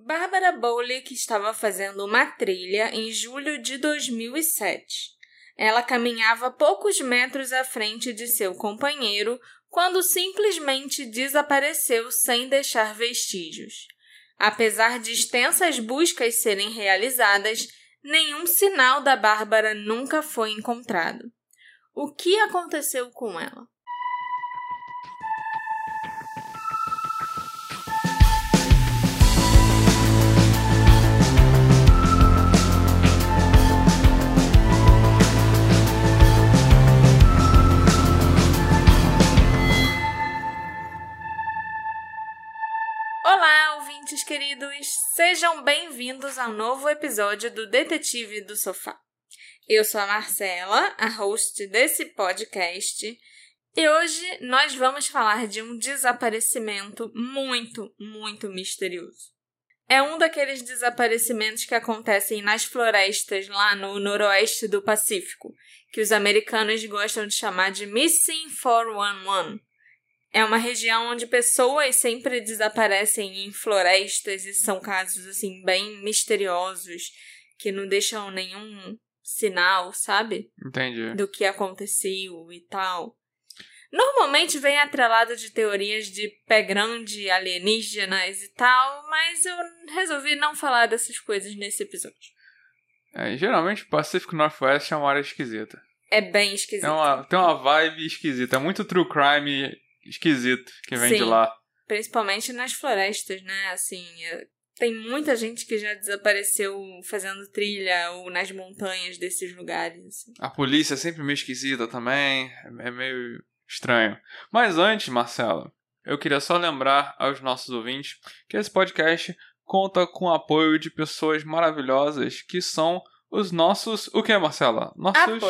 Barbara Bolick estava fazendo uma trilha em julho de 2007. Ela caminhava poucos metros à frente de seu companheiro quando simplesmente desapareceu sem deixar vestígios. Apesar de extensas buscas serem realizadas, nenhum sinal da Bárbara nunca foi encontrado. O que aconteceu com ela? Olá, ouvintes queridos! Sejam bem-vindos ao novo episódio do Detetive do Sofá. Eu sou a Marcela, a host desse podcast, e hoje nós vamos falar de um desaparecimento muito misterioso. É um daqueles desaparecimentos que acontecem nas florestas lá no noroeste do Pacífico, que os americanos gostam de chamar de Missing 411. É uma região onde pessoas sempre desaparecem em florestas e são casos, assim, bem misteriosos, que não deixam nenhum sinal, sabe? Entendi. Do que aconteceu e tal. Normalmente vem atrelado de teorias de pé grande, alienígenas e tal, mas eu resolvi não falar dessas coisas nesse episódio. Geralmente o Pacífico Northwest é uma área esquisita. É bem esquisito. Tem uma vibe esquisita. É muito true crime esquisito que vem de lá. Principalmente nas florestas, né? Assim, tem muita gente que já desapareceu fazendo trilha ou nas montanhas desses lugares. Assim. A polícia é sempre meio esquisita também. É meio estranho. Mas antes, Marcela, eu queria só lembrar aos nossos ouvintes que esse podcast conta com o apoio de pessoas maravilhosas que são os nossos... O que, Marcela? Nossos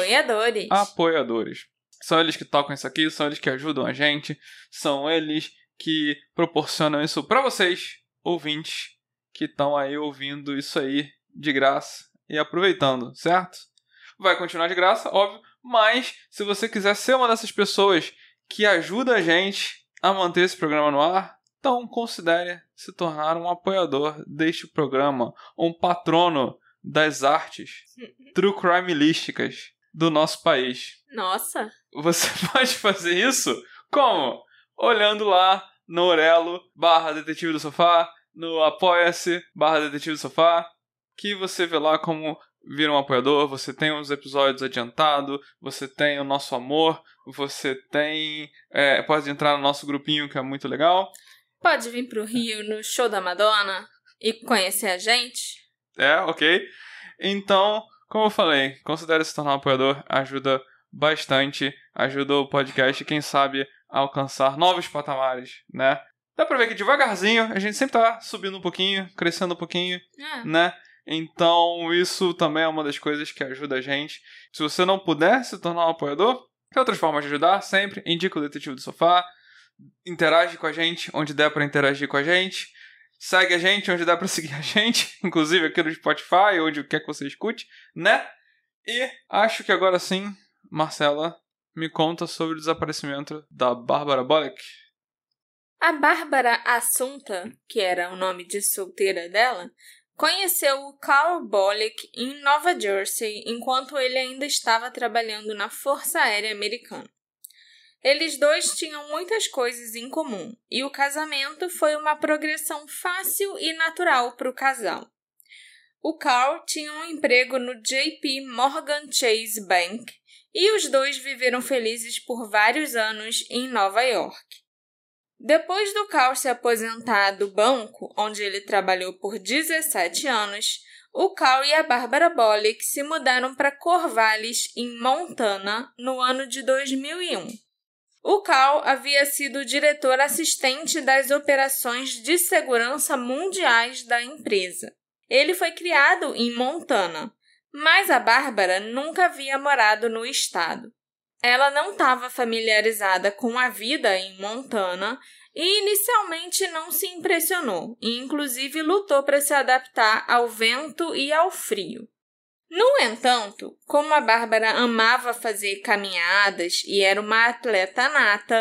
apoiadores. São eles que tocam isso aqui, são eles que ajudam a gente, são eles que proporcionam isso pra vocês, ouvintes, que estão aí ouvindo isso aí de graça e aproveitando, certo? Vai continuar de graça, óbvio, mas se você quiser ser uma dessas pessoas que ajuda a gente a manter esse programa no ar, então considere se tornar um apoiador deste programa, um patrono das artes true crimelísticas do nosso país. Nossa! Você pode fazer isso como? Olhando lá no Orelo/Detetive do Sofá, no Apoia-se/Detetive do Sofá, que você vê lá como vira um apoiador, você tem uns episódios adiantados, você tem o nosso amor, você tem... pode entrar no nosso grupinho que é muito legal. Pode vir pro Rio no show da Madonna e conhecer a gente. Ok. Então, como eu falei, considere se tornar um apoiador, ajuda bastante, ajuda o podcast, quem sabe, a alcançar novos patamares, né? Dá pra ver que devagarzinho, a gente sempre tá subindo um pouquinho, crescendo um pouquinho, né? Então, isso também é uma das coisas que ajuda a gente. Se você não puder se tornar um apoiador, tem outras formas de ajudar, sempre. Indica o Detetive do Sofá, interage com a gente, onde der pra interagir com a gente. Segue a gente onde dá pra seguir a gente, inclusive aqui no Spotify, onde quer que você escute, né? E acho que agora sim, Marcela, me conta sobre o desaparecimento da Barbara Bolick. A Bárbara Assunta, que era o nome de solteira dela, conheceu o Carl Bolick em Nova Jersey enquanto ele ainda estava trabalhando na Força Aérea Americana. Eles dois tinham muitas coisas em comum, e o casamento foi uma progressão fácil e natural para o casal. O Carl tinha um emprego no JP Morgan Chase Bank, e os dois viveram felizes por vários anos em Nova York. Depois do Carl se aposentar do banco, onde ele trabalhou por 17 anos, o Carl e a Barbara Bolick se mudaram para Corvallis, em Montana, no ano de 2001. O Carl havia sido diretor assistente das operações de segurança mundiais da empresa. Ele foi criado em Montana, mas a Bárbara nunca havia morado no estado. Ela não estava familiarizada com a vida em Montana e inicialmente não se impressionou e inclusive lutou para se adaptar ao vento e ao frio. No entanto, como a Bárbara amava fazer caminhadas e era uma atleta nata,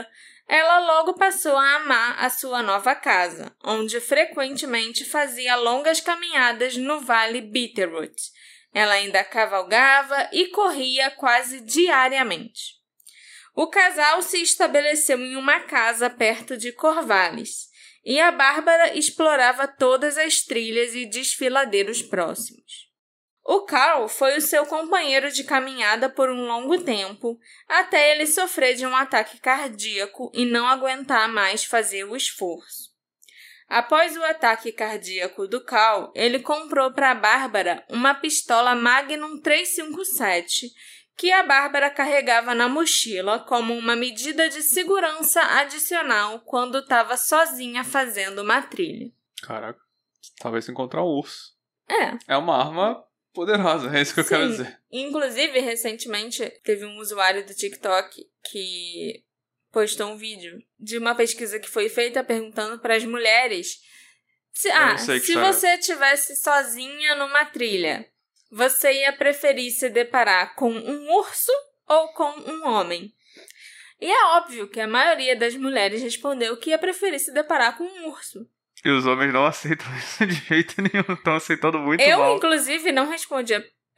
ela logo passou a amar a sua nova casa, onde frequentemente fazia longas caminhadas no Vale Bitterroot. Ela ainda cavalgava e corria quase diariamente. O casal se estabeleceu em uma casa perto de Corvallis, e a Bárbara explorava todas as trilhas e desfiladeiros próximos. O Carl foi o seu companheiro de caminhada por um longo tempo, até ele sofrer de um ataque cardíaco e não aguentar mais fazer o esforço. Após o ataque cardíaco do Carl, ele comprou para a Bárbara uma pistola Magnum 357, que a Bárbara carregava na mochila como uma medida de segurança adicional quando estava sozinha fazendo uma trilha. Caraca, talvez encontrar um urso. É. É uma arma poderosa, é isso que eu quero dizer. Inclusive, recentemente, teve um usuário do TikTok que postou um vídeo de uma pesquisa que foi feita perguntando para as mulheres se você estivesse sozinha numa trilha, você ia preferir se deparar com um urso ou com um homem? E é óbvio que a maioria das mulheres respondeu que ia preferir se deparar com um urso. E os homens não aceitam isso de jeito nenhum, estão aceitando muito mal. Eu, inclusive, não respondi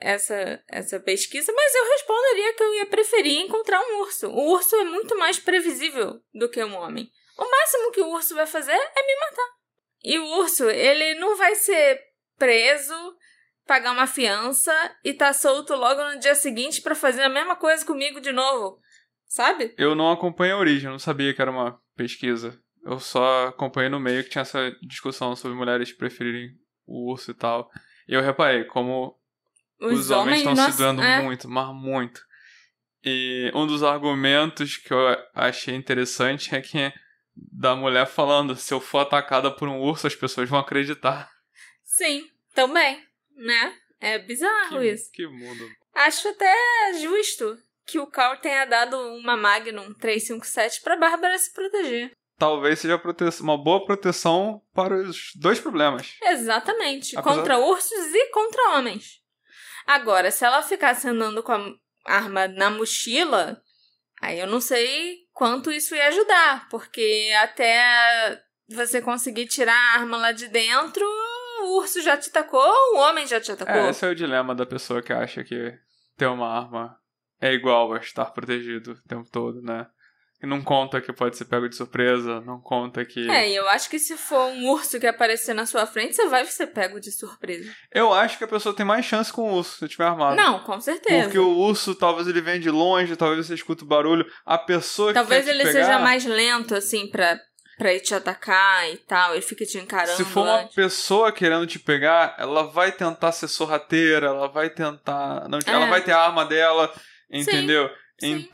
essa pesquisa, mas eu responderia que eu ia preferir encontrar um urso. O urso é muito mais previsível do que um homem. O máximo que o urso vai fazer é me matar. E o urso, ele não vai ser preso, pagar uma fiança e tá solto logo no dia seguinte pra fazer a mesma coisa comigo de novo. Sabe? Eu não acompanho a origem, eu não sabia que era uma pesquisa. Eu só acompanhei no meio que tinha essa discussão sobre mulheres preferirem o urso e tal. E eu reparei como os homens estão se doando muito, mas muito. E um dos argumentos que eu achei interessante é que da mulher falando, se eu for atacada por um urso, as pessoas vão acreditar. Sim, também, né? É bizarro isso. Que mundo. Acho até justo que o Carl tenha dado uma Magnum 357 pra Bárbara se proteger. Talvez seja uma boa proteção para os dois problemas. Exatamente. Contra ursos e contra homens. Agora, se ela ficasse andando com a arma na mochila, aí eu não sei quanto isso ia ajudar, porque até você conseguir tirar a arma lá de dentro, o urso já te atacou, o homem já te atacou. Esse é o dilema da pessoa que acha que ter uma arma é igual a estar protegido o tempo todo, né? E não conta que pode ser pego de surpresa, não conta que... eu acho que se for um urso que aparecer na sua frente, você vai ser pego de surpresa. Eu acho que a pessoa tem mais chance com o urso, se estiver armado. Não, com certeza. Porque o urso, talvez ele venha de longe, talvez você escuta o barulho. A pessoa talvez que quer te ele seja mais lento, assim, pra ir te atacar e tal, ele fica te encarando. Se for uma pessoa querendo te pegar, ela vai tentar ser sorrateira, ela vai tentar... Ela vai ter a arma dela, entendeu? Sim.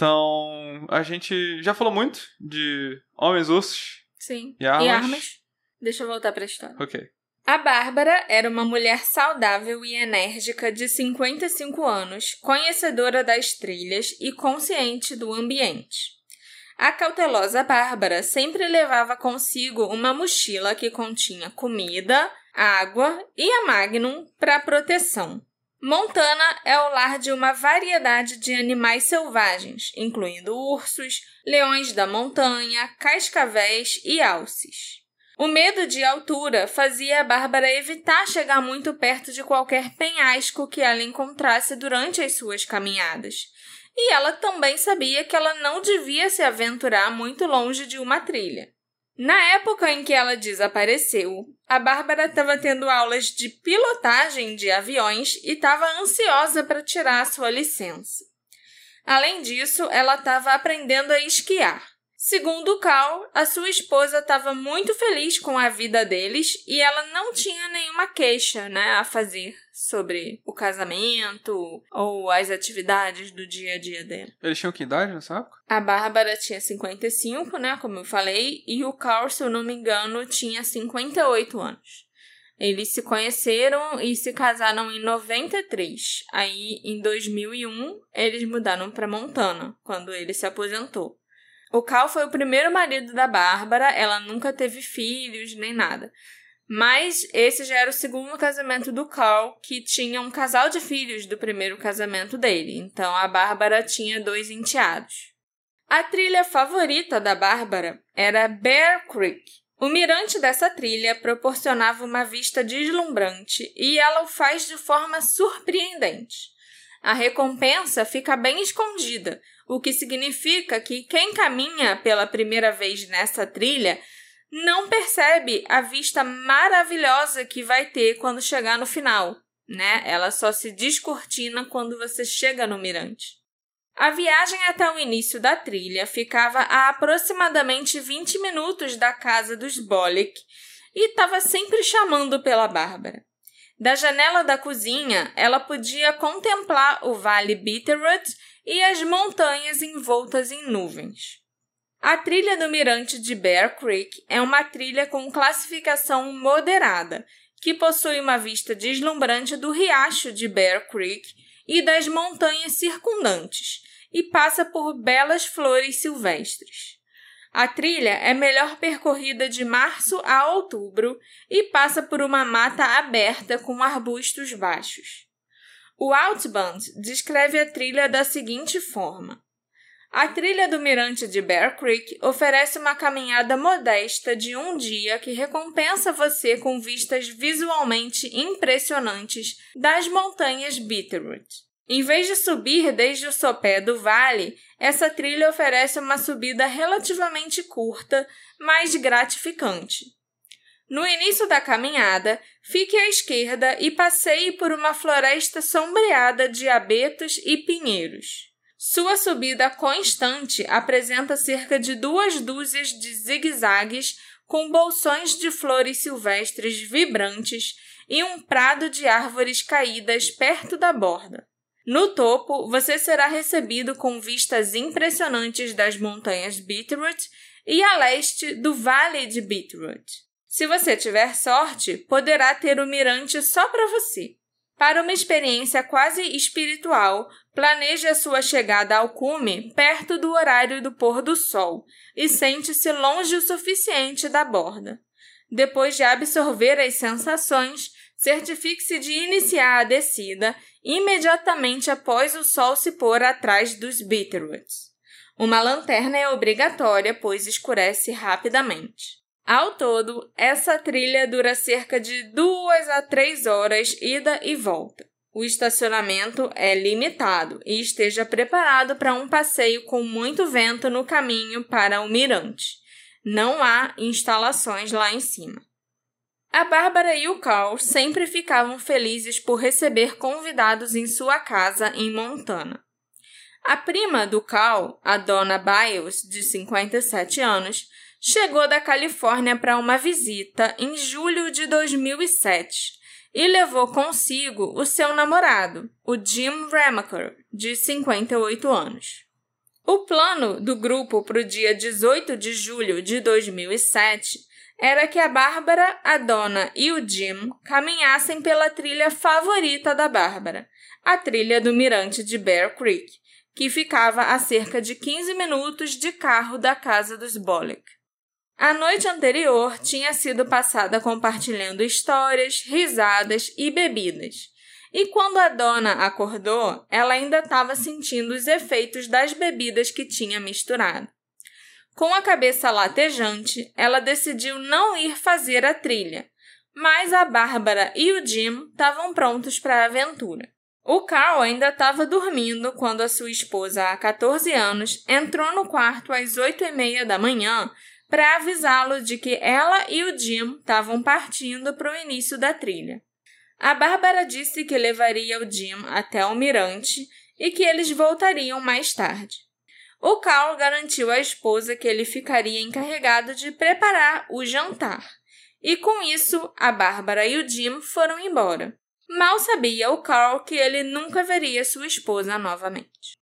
Então, a gente já falou muito de homens ursos. Sim. E armas. E armas. Deixa eu voltar pra história. Ok. A Bárbara era uma mulher saudável e enérgica de 55 anos, conhecedora das trilhas e consciente do ambiente. A cautelosa Bárbara sempre levava consigo uma mochila que continha comida, água e a Magnum para proteção. Montana é o lar de uma variedade de animais selvagens, incluindo ursos, leões da montanha, cascavéis e alces. O medo de altura fazia a Bárbara evitar chegar muito perto de qualquer penhasco que ela encontrasse durante as suas caminhadas. E ela também sabia que ela não devia se aventurar muito longe de uma trilha. Na época em que ela desapareceu, a Bárbara estava tendo aulas de pilotagem de aviões e estava ansiosa para tirar a sua licença. Além disso, ela estava aprendendo a esquiar. Segundo o Carl, a sua esposa estava muito feliz com a vida deles e ela não tinha nenhuma queixa, a fazer sobre o casamento ou as atividades do dia a dia dela. Eles tinham que idade nessa época? A Bárbara tinha 55, como eu falei, e o Carl, se eu não me engano, tinha 58 anos. Eles se conheceram e se casaram em 93. Aí, em 2001, eles mudaram para Montana, quando ele se aposentou. O Carl foi o primeiro marido da Bárbara, ela nunca teve filhos nem nada. Mas esse já era o segundo casamento do Carl, que tinha um casal de filhos do primeiro casamento dele. Então a Bárbara tinha 2 enteados. A trilha favorita da Bárbara era Bear Creek. O mirante dessa trilha proporcionava uma vista deslumbrante e ela o faz de forma surpreendente. A recompensa fica bem escondida, o que significa que quem caminha pela primeira vez nessa trilha não percebe a vista maravilhosa que vai ter quando chegar no final, né? Ela só se descortina quando você chega no mirante. A viagem até o início da trilha ficava a aproximadamente 20 minutos da casa dos Bolek e estava sempre chamando pela Bárbara. Da janela da cozinha, ela podia contemplar o Vale Bitterroot e as montanhas envoltas em nuvens. A trilha do mirante de Bear Creek é uma trilha com classificação moderada, que possui uma vista deslumbrante do riacho de Bear Creek e das montanhas circundantes, e passa por belas flores silvestres. A trilha é melhor percorrida de março a outubro e passa por uma mata aberta com arbustos baixos. O Outbound descreve a trilha da seguinte forma: a trilha do mirante de Bear Creek oferece uma caminhada modesta de um dia que recompensa você com vistas visualmente impressionantes das montanhas Bitterroot. Em vez de subir desde o sopé do vale, essa trilha oferece uma subida relativamente curta, mas gratificante. No início da caminhada, fique à esquerda e passeie por uma floresta sombreada de abetos e pinheiros. Sua subida constante apresenta cerca de 2 dúzias de zigue-zagues com bolsões de flores silvestres vibrantes e um prado de árvores caídas perto da borda. No topo, você será recebido com vistas impressionantes das montanhas Bitterroot e a leste do Vale de Bitterroot. Se você tiver sorte, poderá ter o mirante só para você. Para uma experiência quase espiritual, planeje a sua chegada ao cume perto do horário do pôr do sol e sente-se longe o suficiente da borda. Depois de absorver as sensações, certifique-se de iniciar a descida imediatamente após o sol se pôr atrás dos Bitterroots. Uma lanterna é obrigatória, pois escurece rapidamente. Ao todo, essa trilha dura cerca de 2 a 3 horas ida e volta. O estacionamento é limitado e esteja preparado para um passeio com muito vento no caminho para o mirante. Não há instalações lá em cima. A Bárbara e o Carl sempre ficavam felizes por receber convidados em sua casa em Montana. A prima do Carl, a Donna Biles, de 57 anos, chegou da Califórnia para uma visita em julho de 2007 e levou consigo o seu namorado, o Jim Ramaker, de 58 anos. O plano do grupo para o dia 18 de julho de 2007 era que a Bárbara, a Donna e o Jim caminhassem pela trilha favorita da Bárbara, a trilha do mirante de Bear Creek, que ficava a cerca de 15 minutos de carro da casa dos Bolek. A noite anterior tinha sido passada compartilhando histórias, risadas e bebidas. E quando a Donna acordou, ela ainda estava sentindo os efeitos das bebidas que tinha misturado. Com a cabeça latejante, ela decidiu não ir fazer a trilha, mas a Bárbara e o Jim estavam prontos para a aventura. O Carl ainda estava dormindo quando a sua esposa, há 14 anos, entrou no quarto às 8h30 da manhã para avisá-lo de que ela e o Jim estavam partindo para o início da trilha. A Bárbara disse que levaria o Jim até o mirante e que eles voltariam mais tarde. O Carl garantiu à esposa que ele ficaria encarregado de preparar o jantar. E com isso, a Bárbara e o Jim foram embora. Mal sabia o Carl que ele nunca veria sua esposa novamente.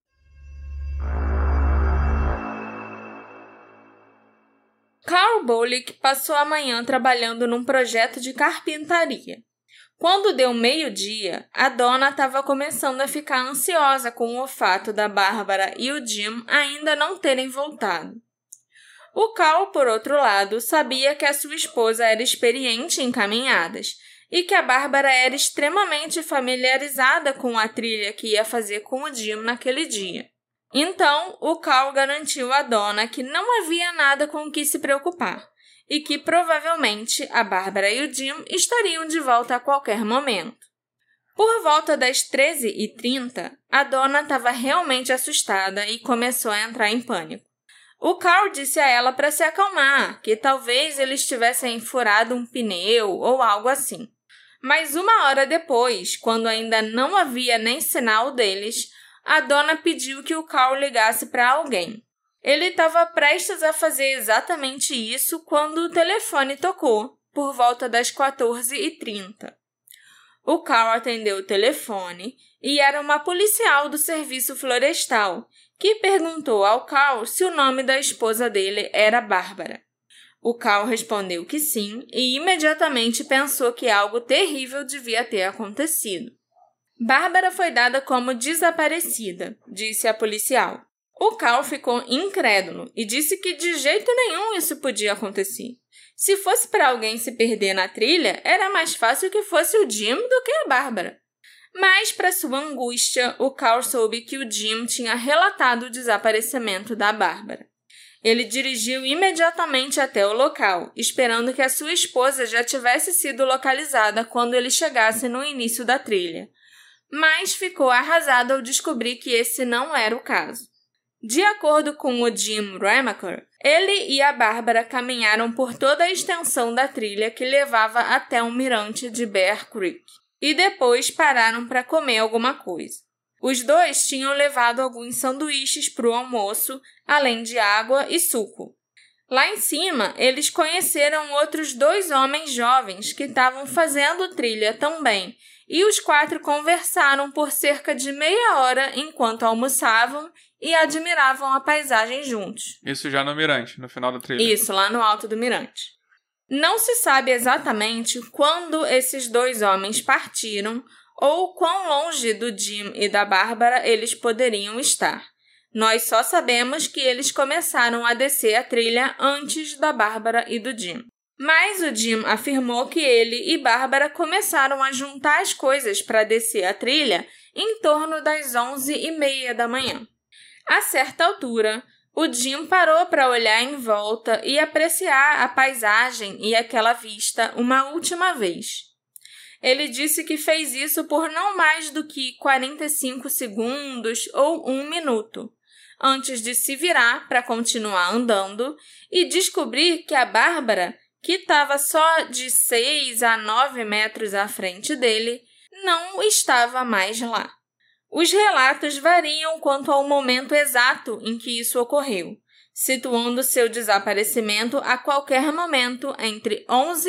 Carl Bolek passou a manhã trabalhando num projeto de carpintaria. Quando deu meio-dia, a Donna estava começando a ficar ansiosa com o fato da Bárbara e o Jim ainda não terem voltado. O Carl, por outro lado, sabia que a sua esposa era experiente em caminhadas e que a Bárbara era extremamente familiarizada com a trilha que ia fazer com o Jim naquele dia. Então, o Carl garantiu à dona que não havia nada com o que se preocupar e que provavelmente a Bárbara e o Jim estariam de volta a qualquer momento. Por volta das 13h30, a dona estava realmente assustada e começou a entrar em pânico. O Carl disse a ela para se acalmar, que talvez eles tivessem furado um pneu ou algo assim. Mas 1 hora depois, quando ainda não havia nem sinal deles, a dona pediu que o Carl ligasse para alguém. Ele estava prestes a fazer exatamente isso quando o telefone tocou, por volta das 14h30. O Carl atendeu o telefone e era uma policial do serviço florestal, que perguntou ao Carl se o nome da esposa dele era Bárbara. O Carl respondeu que sim e imediatamente pensou que algo terrível devia ter acontecido. Bárbara foi dada como desaparecida, disse a policial. O Carl ficou incrédulo e disse que de jeito nenhum isso podia acontecer. Se fosse para alguém se perder na trilha, era mais fácil que fosse o Jim do que a Bárbara. Mas, para sua angústia, o Carl soube que o Jim tinha relatado o desaparecimento da Bárbara. Ele dirigiu imediatamente até o local, esperando que a sua esposa já tivesse sido localizada quando ele chegasse no início da trilha. Mas ficou arrasado ao descobrir que esse não era o caso. De acordo com o Jim Ramaker, ele e a Bárbara caminharam por toda a extensão da trilha que levava até o mirante de Bear Creek e depois pararam para comer alguma coisa. Os dois tinham levado alguns sanduíches para o almoço, além de água e suco. Lá em cima, eles conheceram outros 2 homens jovens que estavam fazendo trilha também, e os 4 conversaram por cerca de meia hora enquanto almoçavam e admiravam a paisagem juntos. Isso já no mirante, no final da trilha. Isso, lá no alto do mirante. Não se sabe exatamente quando esses 2 homens partiram ou quão longe do Jim e da Bárbara eles poderiam estar. Nós só sabemos que eles começaram a descer a trilha antes da Bárbara e do Jim. Mas o Jim afirmou que ele e Bárbara começaram a juntar as coisas para descer a trilha em torno das 11h30 da manhã. A certa altura, o Jim parou para olhar em volta e apreciar a paisagem e aquela vista uma última vez. Ele disse que fez isso por não mais do que 45 segundos ou 1 minuto, antes de se virar para continuar andando e descobrir que a Bárbara, que estava só de 6 a 9 metros à frente dele, não estava mais lá. Os relatos variam quanto ao momento exato em que isso ocorreu, situando seu desaparecimento a qualquer momento entre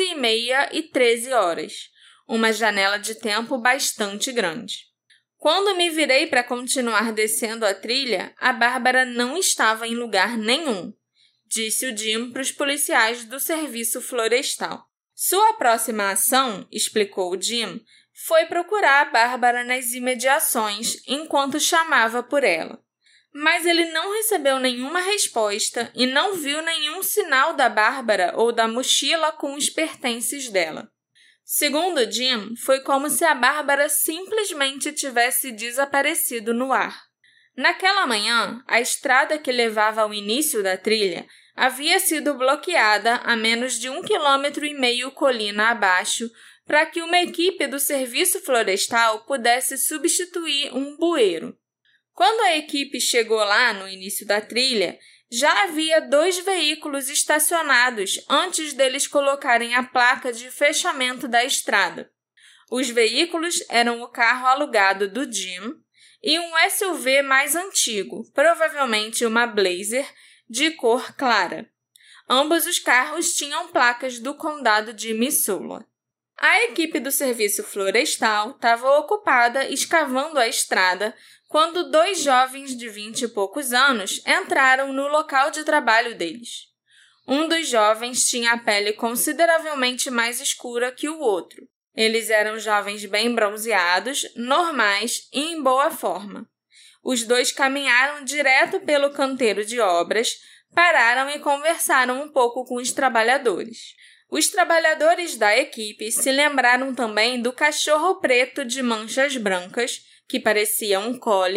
11h30 e 13 horas, uma janela de tempo bastante grande. Quando me virei para continuar descendo a trilha, a Bárbara não estava em lugar nenhum, disse o Jim para os policiais do serviço florestal. Sua próxima ação, explicou o Jim, foi procurar a Bárbara nas imediações enquanto chamava por ela. Mas ele não recebeu nenhuma resposta e não viu nenhum sinal da Bárbara ou da mochila com os pertences dela. Segundo Jim, foi como se a Bárbara simplesmente tivesse desaparecido no ar. Naquela manhã, a estrada que levava ao início da trilha havia sido bloqueada a menos de 1,5 km colina abaixo para que uma equipe do serviço florestal pudesse substituir um bueiro. Quando a equipe chegou lá no início da trilha, já havia 2 veículos estacionados antes deles colocarem a placa de fechamento da estrada. Os veículos eram o carro alugado do Jim e um SUV mais antigo, provavelmente uma Blazer, de cor clara. Ambos os carros tinham placas do condado de Missoula. A equipe do serviço florestal estava ocupada escavando a estrada quando 2 jovens de 20 e poucos anos entraram no local de trabalho deles. Um dos jovens tinha a pele consideravelmente mais escura que o outro. Eles eram jovens bem bronzeados, normais e em boa forma. Os 2 caminharam direto pelo canteiro de obras, pararam e conversaram um pouco com os trabalhadores. Os trabalhadores da equipe se lembraram também do cachorro preto de manchas brancas, que parecia um collie,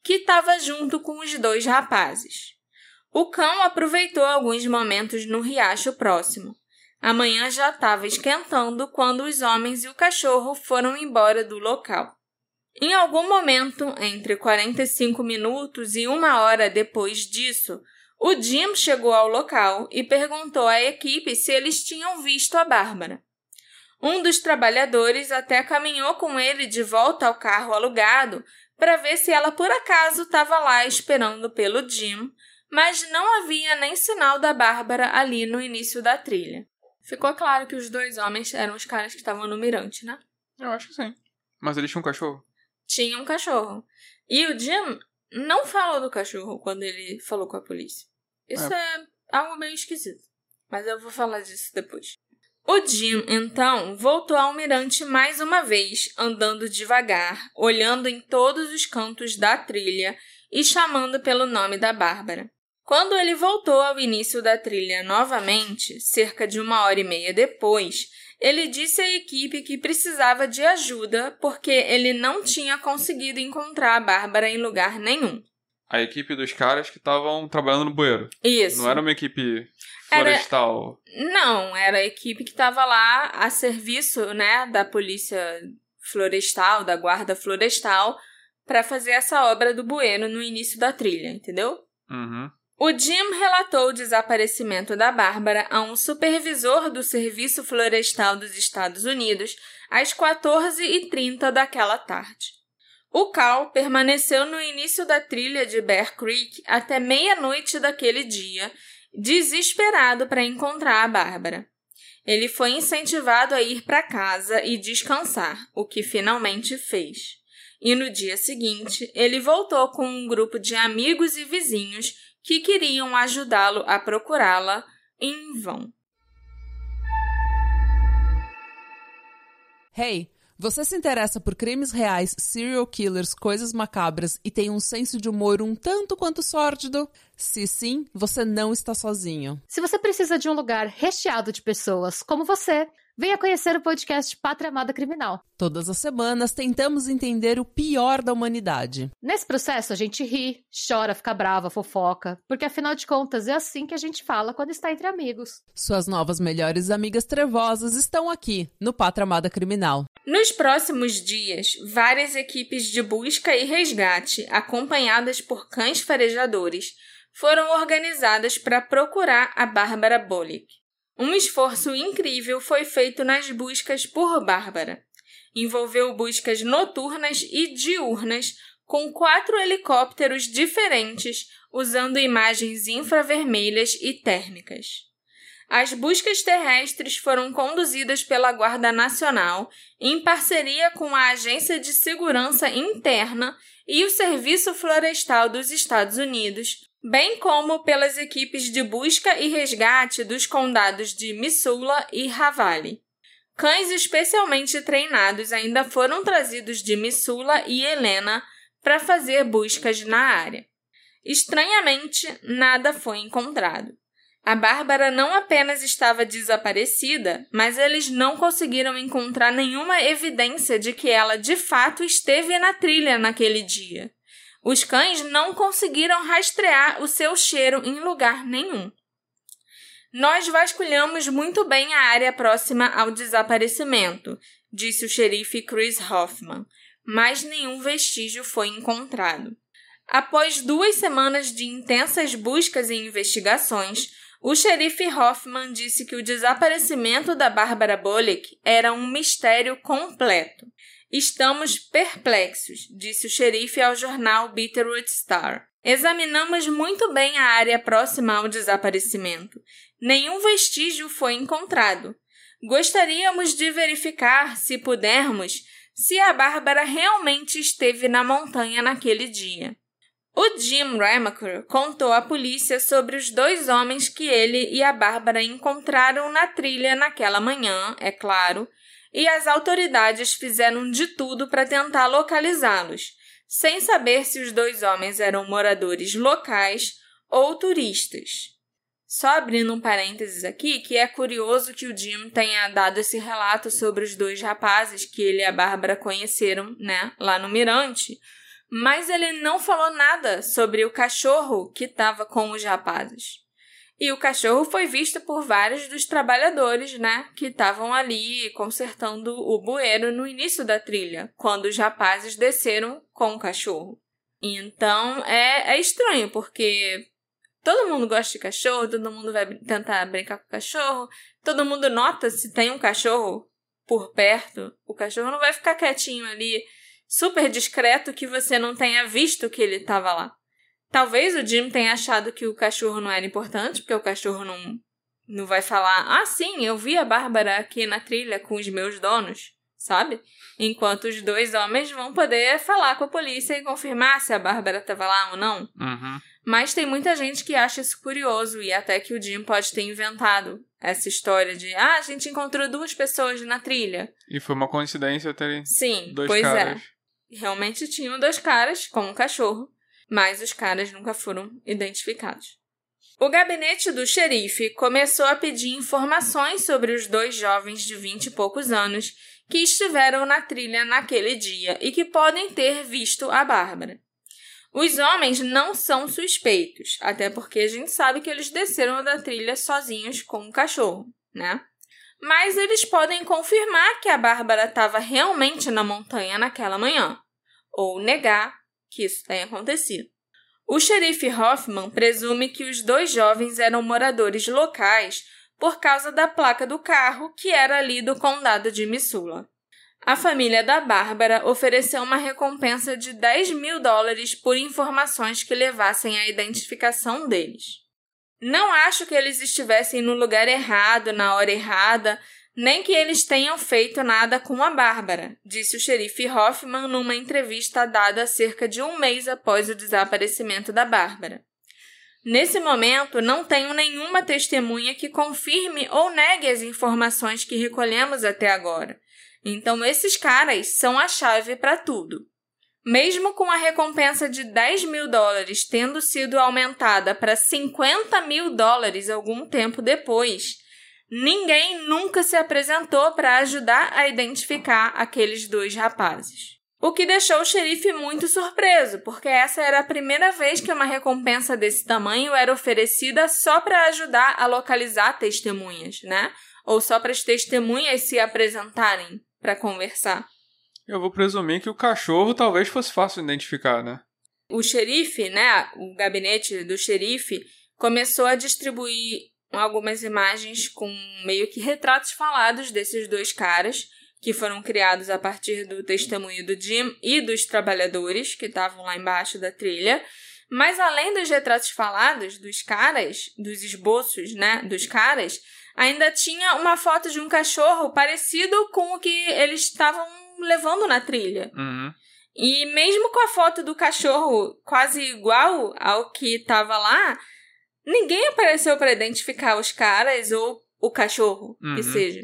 que estava junto com os 2 rapazes. O cão aproveitou alguns momentos no riacho próximo. A manhã já estava esquentando quando os homens e o cachorro foram embora do local. Em algum momento, entre 45 minutos e 1 hora depois disso, o Jim chegou ao local e perguntou à equipe se eles tinham visto a Bárbara. Um dos trabalhadores até caminhou com ele de volta ao carro alugado para ver se ela por acaso estava lá esperando pelo Jim, mas não havia nem sinal da Bárbara ali no início da trilha. Ficou claro que os 2 homens eram os caras que estavam no mirante, né? Eu acho que sim. Mas eles tinham um cachorro? Tinha um cachorro. E o Jim não falou do cachorro quando ele falou com a polícia. Isso é algo meio esquisito. Mas eu vou falar disso depois. O Jim, então, voltou ao mirante mais uma vez, andando devagar, olhando em todos os cantos da trilha e chamando pelo nome da Bárbara. Quando ele voltou ao início da trilha novamente, cerca de 1h30 depois, ele disse à equipe que precisava de ajuda porque ele não tinha conseguido encontrar a Bárbara em lugar nenhum. A equipe dos caras que estavam trabalhando no bueiro. Isso. Não era uma equipe florestal. Não, era a equipe que estava lá a serviço, né, da polícia florestal, da guarda florestal, para fazer essa obra do bueiro no início da trilha, entendeu? Uhum. O Jim relatou o desaparecimento da Bárbara a um supervisor do Serviço Florestal dos Estados Unidos às 14h30 daquela tarde. O Cal permaneceu no início da trilha de Bear Creek até meia-noite daquele dia, desesperado para encontrar a Bárbara. Ele foi incentivado a ir para casa e descansar, o que finalmente fez. E no dia seguinte, ele voltou com um grupo de amigos e vizinhos que queriam ajudá-lo a procurá-la em vão. Hey, você se interessa por crimes reais, serial killers, coisas macabras e tem um senso de humor um tanto quanto sórdido? Se sim, você não está sozinho. Se você precisa de um lugar recheado de pessoas como você, venha conhecer o podcast Pátria Amada Criminal. Todas as semanas tentamos entender o pior da humanidade. Nesse processo a gente ri, chora, fica brava, fofoca, porque afinal de contas é assim que a gente fala quando está entre amigos. Suas novas melhores amigas trevosas estão aqui, no Pátria Amada Criminal. Nos próximos dias, várias equipes de busca e resgate, acompanhadas por cães farejadores, foram organizadas para procurar a Bárbara Bollick. Um esforço incrível foi feito nas buscas por Bárbara. Envolveu buscas noturnas e diurnas com 4 helicópteros diferentes, usando imagens infravermelhas e térmicas. As buscas terrestres foram conduzidas pela Guarda Nacional em parceria com a Agência de Segurança Interna e o Serviço Florestal dos Estados Unidos, bem como pelas equipes de busca e resgate dos condados de Missoula e Ravalli. Cães especialmente treinados ainda foram trazidos de Missoula e Helena para fazer buscas na área. Estranhamente, nada foi encontrado. A Bárbara não apenas estava desaparecida, mas eles não conseguiram encontrar nenhuma evidência de que ela de fato esteve na trilha naquele dia. Os cães não conseguiram rastrear o seu cheiro em lugar nenhum. Nós vasculhamos muito bem a área próxima ao desaparecimento, disse o xerife Chris Hoffman, mas nenhum vestígio foi encontrado. Após 2 semanas de intensas buscas e investigações, o xerife Hoffman disse que o desaparecimento da Bárbara Bollick era um mistério completo. Estamos perplexos, disse o xerife ao jornal Bitterroot Star. Examinamos muito bem a área próxima ao desaparecimento. Nenhum vestígio foi encontrado. Gostaríamos de verificar, se pudermos, se a Bárbara realmente esteve na montanha naquele dia. O Jim Ramacher contou à polícia sobre os 2 homens que ele e a Bárbara encontraram na trilha naquela manhã, é claro, e as autoridades fizeram de tudo para tentar localizá-los, sem saber se os 2 homens eram moradores locais ou turistas. Só abrindo um parênteses aqui, que é curioso que o Jim tenha dado esse relato sobre os 2 rapazes que ele e a Bárbara conheceram, né, lá no mirante, Mas ele não falou nada sobre o cachorro que estava com os rapazes. E o cachorro foi visto por vários dos trabalhadores, né, que estavam ali consertando o bueiro no início da trilha, quando os rapazes desceram com o cachorro. Então, é estranho, porque todo mundo gosta de cachorro, todo mundo vai tentar brincar com o cachorro, todo mundo nota se tem um cachorro por perto, o cachorro não vai ficar quietinho ali, super discreto, que você não tenha visto que ele estava lá. Talvez o Jim tenha achado que o cachorro não era importante, porque o cachorro não vai falar, sim, eu vi a Bárbara aqui na trilha com os meus donos, sabe? Enquanto os dois homens vão poder falar com a polícia e confirmar se a Bárbara estava lá ou não. Uhum. Mas tem muita gente que acha isso curioso e até que o Jim pode ter inventado essa história de a gente encontrou 2 pessoas na trilha. E foi uma coincidência terem Sim, 2 pois caras. Realmente tinham 2 caras com um cachorro, mas os caras nunca foram identificados. O gabinete do xerife começou a pedir informações sobre os 2 jovens de 20 e poucos anos que estiveram na trilha naquele dia e que podem ter visto a Bárbara. Os homens não são suspeitos, até porque a gente sabe que eles desceram da trilha sozinhos com um cachorro, né? Mas eles podem confirmar que a Bárbara estava realmente na montanha naquela manhã, ou negar que isso tenha acontecido. O xerife Hoffman presume que os 2 jovens eram moradores locais por causa da placa do carro, que era ali do condado de Missoula. A família da Bárbara ofereceu uma recompensa de $10.000 por informações que levassem à identificação deles. Não acho que eles estivessem no lugar errado, na hora errada, nem que eles tenham feito nada com a Bárbara, disse o xerife Hoffman numa entrevista dada cerca de 1 mês após o desaparecimento da Bárbara. Nesse momento, não tenho nenhuma testemunha que confirme ou negue as informações que recolhemos até agora. Então, esses caras são a chave para tudo. Mesmo com a recompensa de $10.000 tendo sido aumentada para $50.000 algum tempo depois, ninguém nunca se apresentou para ajudar a identificar aqueles 2 rapazes. O que deixou o xerife muito surpreso, porque essa era a primeira vez que uma recompensa desse tamanho era oferecida só para ajudar a localizar testemunhas, né? Ou só para as testemunhas se apresentarem para conversar. Eu vou presumir que o cachorro talvez fosse fácil de identificar, né? O xerife, né, o gabinete do xerife, começou a distribuir algumas imagens com meio que retratos falados desses 2 caras, que foram criados a partir do testemunho do Jim e dos trabalhadores que estavam lá embaixo da trilha. Mas além dos retratos falados dos caras, dos esboços, né, dos caras, ainda tinha uma foto de um cachorro parecido com o que eles estavam levando na trilha. Uhum. E mesmo com a foto do cachorro quase igual ao que estava lá, ninguém apareceu para identificar os caras ou o cachorro, que seja.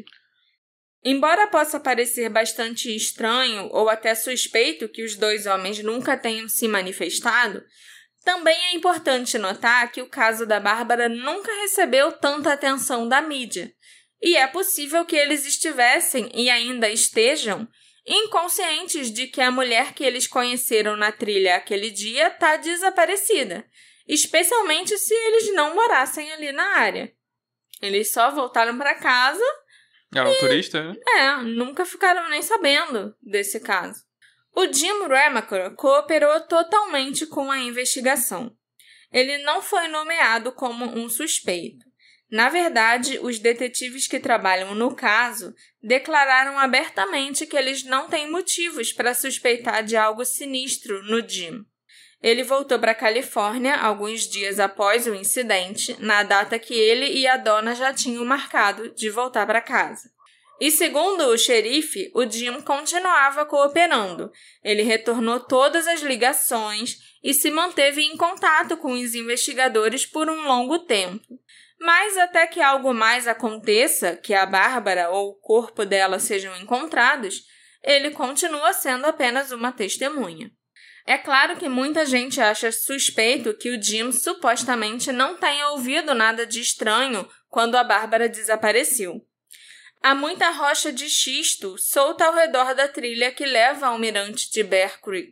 Embora possa parecer bastante estranho ou até suspeito que os 2 homens nunca tenham se manifestado, também é importante notar que o caso da Bárbara nunca recebeu tanta atenção da mídia, e é possível que eles estivessem e ainda estejam inconscientes de que a mulher que eles conheceram na trilha aquele dia está desaparecida, especialmente se eles não morassem ali na área. Eles só voltaram para casa. Eram turistas, né? Nunca ficaram nem sabendo desse caso. O Jim Ramacher cooperou totalmente com a investigação. Ele não foi nomeado como um suspeito. Na verdade, os detetives que trabalham no caso declararam abertamente que eles não têm motivos para suspeitar de algo sinistro no Jim. Ele voltou para a Califórnia alguns dias após o incidente, na data que ele e a dona já tinham marcado de voltar para casa. E segundo o xerife, o Jim continuava cooperando. Ele retornou todas as ligações e se manteve em contato com os investigadores por um longo tempo. Mas até que algo mais aconteça, que a Bárbara ou o corpo dela sejam encontrados, ele continua sendo apenas uma testemunha. É claro que muita gente acha suspeito que o Jim supostamente não tenha ouvido nada de estranho quando a Bárbara desapareceu. Há muita rocha de xisto solta ao redor da trilha que leva ao mirante de Bear Creek,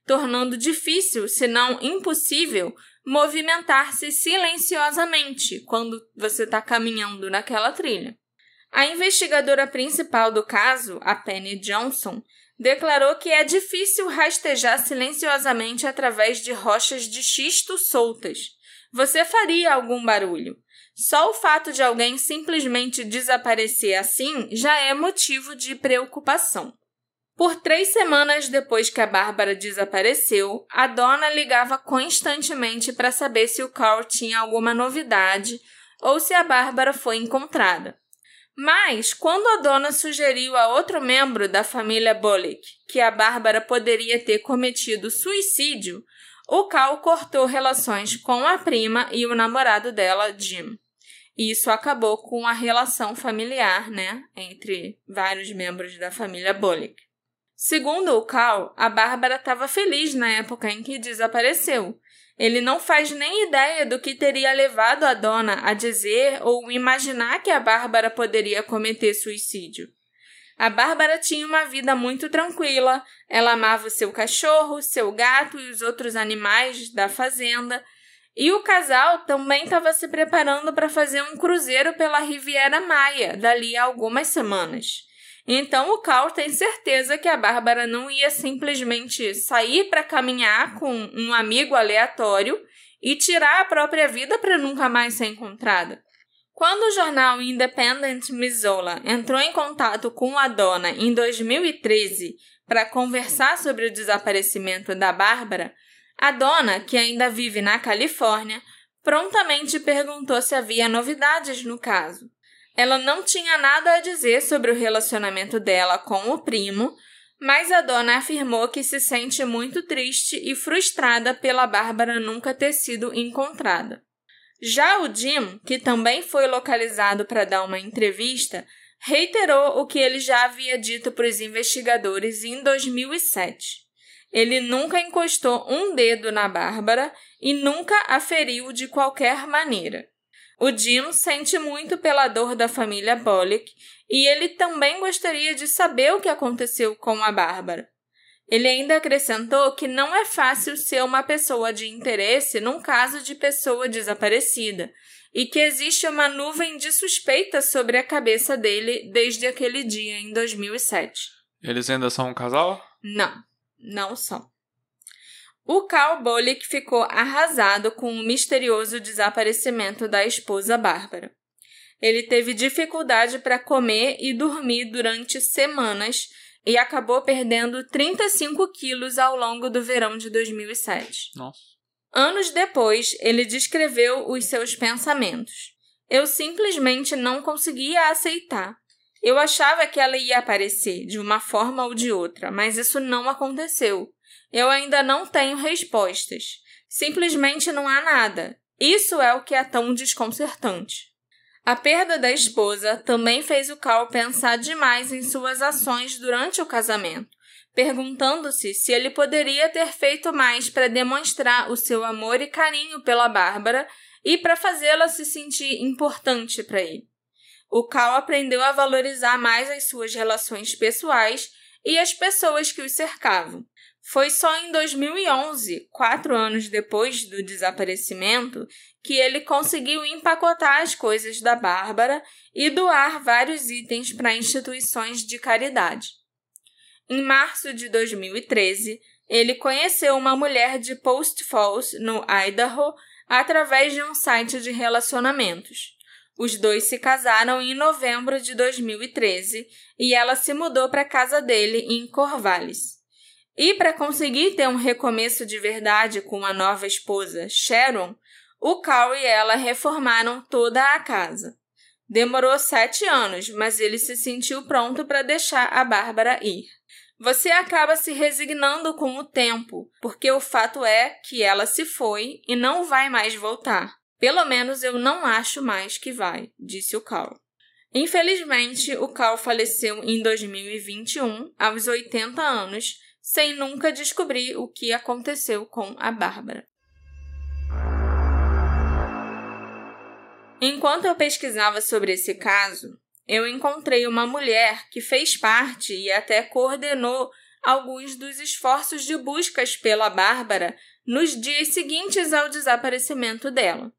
tornando difícil, se não impossível, movimentar-se silenciosamente quando você está caminhando naquela trilha. A investigadora principal do caso, a Penny Johnson, declarou que é difícil rastejar silenciosamente através de rochas de xisto soltas. Você faria algum barulho. Só o fato de alguém simplesmente desaparecer assim já é motivo de preocupação. Por 3 semanas depois que a Bárbara desapareceu, a dona ligava constantemente para saber se o Carl tinha alguma novidade ou se a Bárbara foi encontrada. Mas, quando a dona sugeriu a outro membro da família Bullock que a Bárbara poderia ter cometido suicídio, o Carl cortou relações com a prima e o namorado dela, Jim. Isso acabou com a relação familiar, entre vários membros da família Bullock. Segundo o Carl, a Bárbara estava feliz na época em que desapareceu. Ele não faz nem ideia do que teria levado a dona a dizer ou imaginar que a Bárbara poderia cometer suicídio. A Bárbara tinha uma vida muito tranquila, ela amava o seu cachorro, seu gato e os outros animais da fazenda, e o casal também estava se preparando para fazer um cruzeiro pela Riviera Maya dali a algumas semanas. Então o Carl tem certeza que a Bárbara não ia simplesmente sair para caminhar com um amigo aleatório e tirar a própria vida para nunca mais ser encontrada. Quando o jornal Independent Missoula entrou em contato com a dona em 2013 para conversar sobre o desaparecimento da Bárbara, a dona, que ainda vive na Califórnia, prontamente perguntou se havia novidades no caso. Ela não tinha nada a dizer sobre o relacionamento dela com o primo, mas a dona afirmou que se sente muito triste e frustrada pela Bárbara nunca ter sido encontrada. Já o Jim, que também foi localizado para dar uma entrevista, reiterou o que ele já havia dito para os investigadores em 2007. Ele nunca encostou um dedo na Bárbara e nunca a feriu de qualquer maneira. O Jim sente muito pela dor da família Bullock e ele também gostaria de saber o que aconteceu com a Bárbara. Ele ainda acrescentou que não é fácil ser uma pessoa de interesse num caso de pessoa desaparecida e que existe uma nuvem de suspeita sobre a cabeça dele desde aquele dia em 2007. Eles ainda são um casal? Não são. O Carl Bullock ficou arrasado com o misterioso desaparecimento da esposa Bárbara. Ele teve dificuldade para comer e dormir durante semanas e acabou perdendo 35 quilos ao longo do verão de 2007. Nossa. Anos depois, ele descreveu os seus pensamentos. Eu simplesmente não conseguia aceitar. Eu achava que ela ia aparecer de uma forma ou de outra, mas isso não aconteceu. Eu ainda não tenho respostas. Simplesmente não há nada. Isso é o que é tão desconcertante. A perda da esposa também fez o Carl pensar demais em suas ações durante o casamento, perguntando-se se ele poderia ter feito mais para demonstrar o seu amor e carinho pela Bárbara e para fazê-la se sentir importante para ele. O Carl aprendeu a valorizar mais as suas relações pessoais e as pessoas que os cercavam. Foi só em 2011, 4 anos depois do desaparecimento, que ele conseguiu empacotar as coisas da Bárbara e doar vários itens para instituições de caridade. Em março de 2013, ele conheceu uma mulher de Post Falls, no Idaho, através de um site de relacionamentos. Os dois se casaram em novembro de 2013 e ela se mudou para a casa dele em Corvallis. E para conseguir ter um recomeço de verdade com a nova esposa, Sharon, o Carl e ela reformaram toda a casa. Demorou 7 anos, mas ele se sentiu pronto para deixar a Bárbara ir. Você acaba se resignando com o tempo, porque o fato é que ela se foi e não vai mais voltar. Pelo menos eu não acho mais que vai, disse o Carl. Infelizmente, o Carl faleceu em 2021, aos 80 anos, sem nunca descobrir o que aconteceu com a Bárbara. Enquanto eu pesquisava sobre esse caso, eu encontrei uma mulher que fez parte e até coordenou alguns dos esforços de buscas pela Bárbara nos dias seguintes ao desaparecimento dela.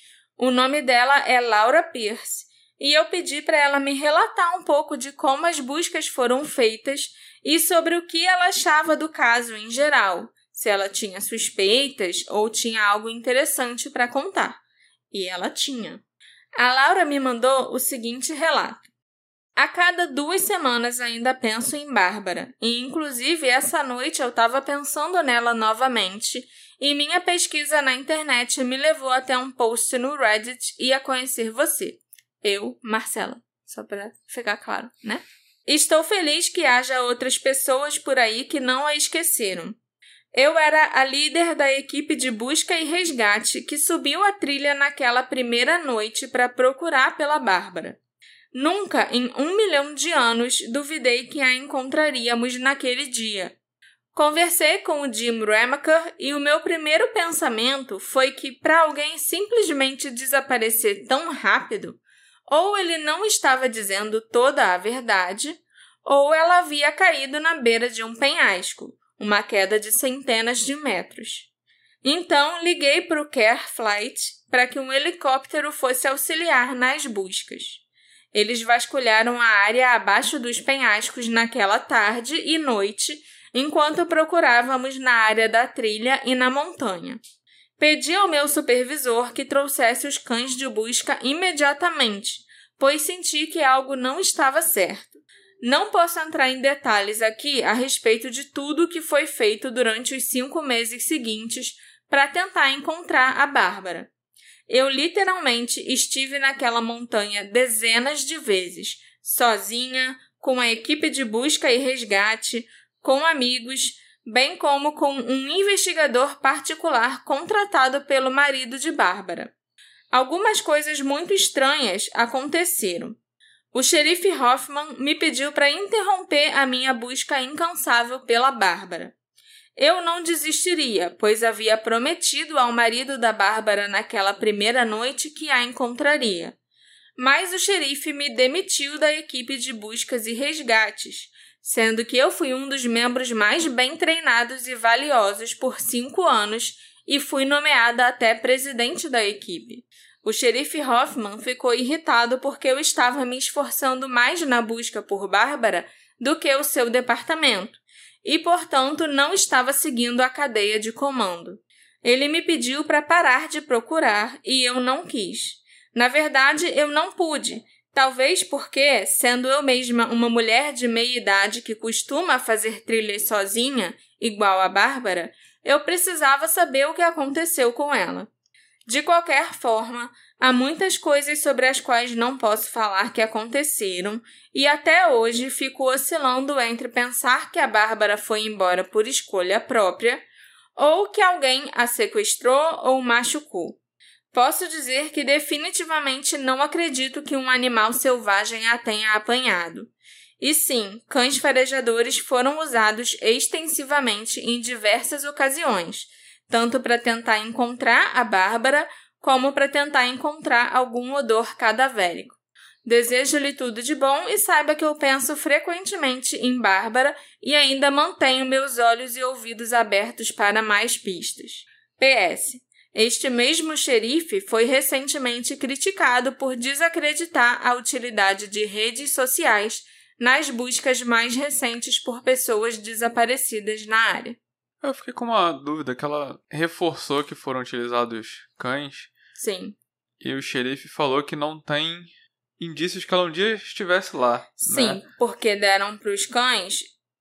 O nome dela é Laura Pierce, e eu pedi para ela me relatar um pouco de como as buscas foram feitas e sobre o que ela achava do caso em geral, se ela tinha suspeitas ou tinha algo interessante para contar. E ela tinha. A Laura me mandou o seguinte relato. A cada 2 semanas ainda penso em Bárbara, e inclusive essa noite eu estava pensando nela novamente, e minha pesquisa na internet me levou até um post no Reddit e a conhecer você. Eu, Marcela. Só para ficar claro, né? Estou feliz que haja outras pessoas por aí que não a esqueceram. Eu era a líder da equipe de busca e resgate que subiu a trilha naquela primeira noite para procurar pela Bárbara. Nunca em 1 milhão de anos duvidei que a encontraríamos naquele dia. Conversei com o Jim Ramaker e o meu primeiro pensamento foi que para alguém simplesmente desaparecer tão rápido, ou ele não estava dizendo toda a verdade, ou ela havia caído na beira de um penhasco, uma queda de centenas de metros. Então, liguei para o Care Flight para que um helicóptero fosse auxiliar nas buscas. Eles vasculharam a área abaixo dos penhascos naquela tarde e noite, enquanto procurávamos na área da trilha e na montanha. Pedi ao meu supervisor que trouxesse os cães de busca imediatamente, pois senti que algo não estava certo. Não posso entrar em detalhes aqui a respeito de tudo o que foi feito durante os 5 meses seguintes para tentar encontrar a Bárbara. Eu literalmente estive naquela montanha dezenas de vezes, sozinha, com a equipe de busca e resgate, com amigos, bem como com um investigador particular contratado pelo marido de Bárbara. Algumas coisas muito estranhas aconteceram. O xerife Hoffman me pediu para interromper a minha busca incansável pela Bárbara. Eu não desistiria, pois havia prometido ao marido da Bárbara naquela primeira noite que a encontraria. Mas o xerife me demitiu da equipe de buscas e resgates, sendo que eu fui um dos membros mais bem treinados e valiosos por 5 anos e fui nomeada até presidente da equipe. O xerife Hoffman ficou irritado porque eu estava me esforçando mais na busca por Bárbara do que o seu departamento e, portanto, não estava seguindo a cadeia de comando. Ele me pediu para parar de procurar e eu não quis. Na verdade, eu não pude. Talvez porque, sendo eu mesma uma mulher de meia idade que costuma fazer trilhas sozinha, igual a Bárbara, eu precisava saber o que aconteceu com ela. De qualquer forma, há muitas coisas sobre as quais não posso falar que aconteceram, e até hoje fico oscilando entre pensar que a Bárbara foi embora por escolha própria, ou que alguém a sequestrou ou machucou. Posso dizer que definitivamente não acredito que um animal selvagem a tenha apanhado. E sim, cães farejadores foram usados extensivamente em diversas ocasiões, tanto para tentar encontrar a Bárbara, como para tentar encontrar algum odor cadavérico. Desejo-lhe tudo de bom e saiba que eu penso frequentemente em Bárbara e ainda mantenho meus olhos e ouvidos abertos para mais pistas. PS. Este mesmo xerife foi recentemente criticado por desacreditar a utilidade de redes sociais nas buscas mais recentes por pessoas desaparecidas na área. Eu fiquei com uma dúvida, que ela reforçou que foram utilizados cães. Sim. E o xerife falou que não tem indícios que ela um dia estivesse lá. Sim, né? Porque deram para os cães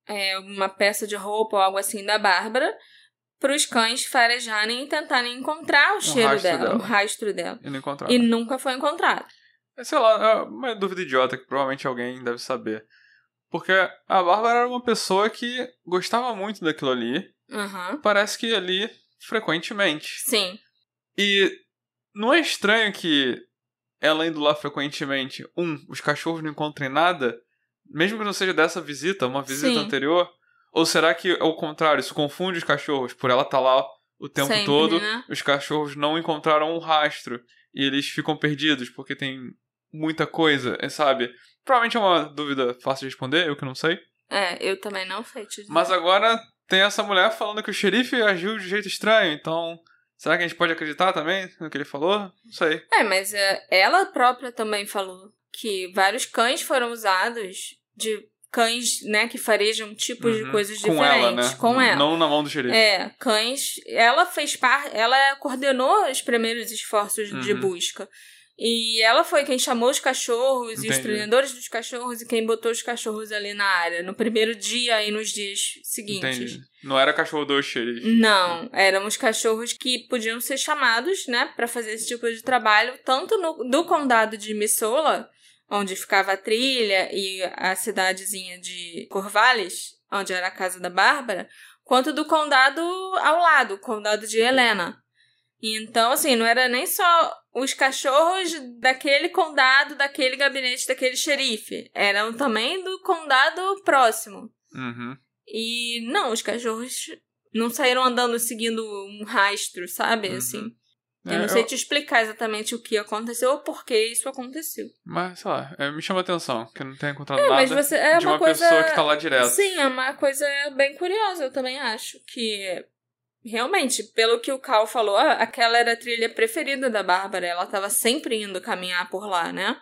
uma peça de roupa ou algo assim da Bárbara, para os cães farejarem e tentarem encontrar o cheiro dela, o rastro dela. E não encontraram. E nunca foi encontrado. Sei lá, é uma dúvida idiota que provavelmente alguém deve saber. Porque a Bárbara era uma pessoa que gostava muito daquilo ali. Uhum. Parece que ia ali frequentemente. Sim. E não é estranho que ela indo lá frequentemente, os cachorros não encontrem nada, mesmo que não seja dessa visita, uma visita anterior? Ou será que é o contrário, isso confunde os cachorros? Por ela estar lá o tempo Sempre, todo, né? Os cachorros não encontraram um rastro e eles ficam perdidos porque tem muita coisa, sabe? Provavelmente é uma dúvida fácil de responder, eu que não sei. Eu também não sei te dizer. Mas agora tem essa mulher falando que o xerife agiu de jeito estranho, então... Será que a gente pode acreditar também no que ele falou? Não sei. Mas ela própria também falou que vários cães foram usados de cães, né, que farejam tipos de coisas com diferentes. Ela, né? Com ela. Não na mão do xerife. Cães... Ela fez parte... Ela coordenou os primeiros esforços de busca. E ela foi quem chamou os cachorros e os treinadores dos cachorros e quem botou os cachorros ali na área, no primeiro dia e nos dias seguintes. Entendi. Não era cachorro do xerife. Não, eram os cachorros que podiam ser chamados, né, pra fazer esse tipo de trabalho, tanto do condado de Missoula, onde ficava a trilha, e a cidadezinha de Corvallis, onde era a casa da Bárbara, quanto do condado ao lado, o condado de Helena. Então, assim, não era nem só os cachorros daquele condado, daquele gabinete, daquele xerife. Eram também do condado próximo. E, não, os cachorros não saíram andando seguindo um rastro, sabe? Assim. Eu não sei te explicar exatamente o que aconteceu ou por que isso aconteceu. Mas, sei lá, me chama a atenção, que eu não tenho encontrado nada de uma pessoa que tá lá direto. Sim, é uma coisa bem curiosa, eu também acho. Que, realmente, pelo que o Cal falou, aquela era a trilha preferida da Bárbara. Ela tava sempre indo caminhar por lá, né?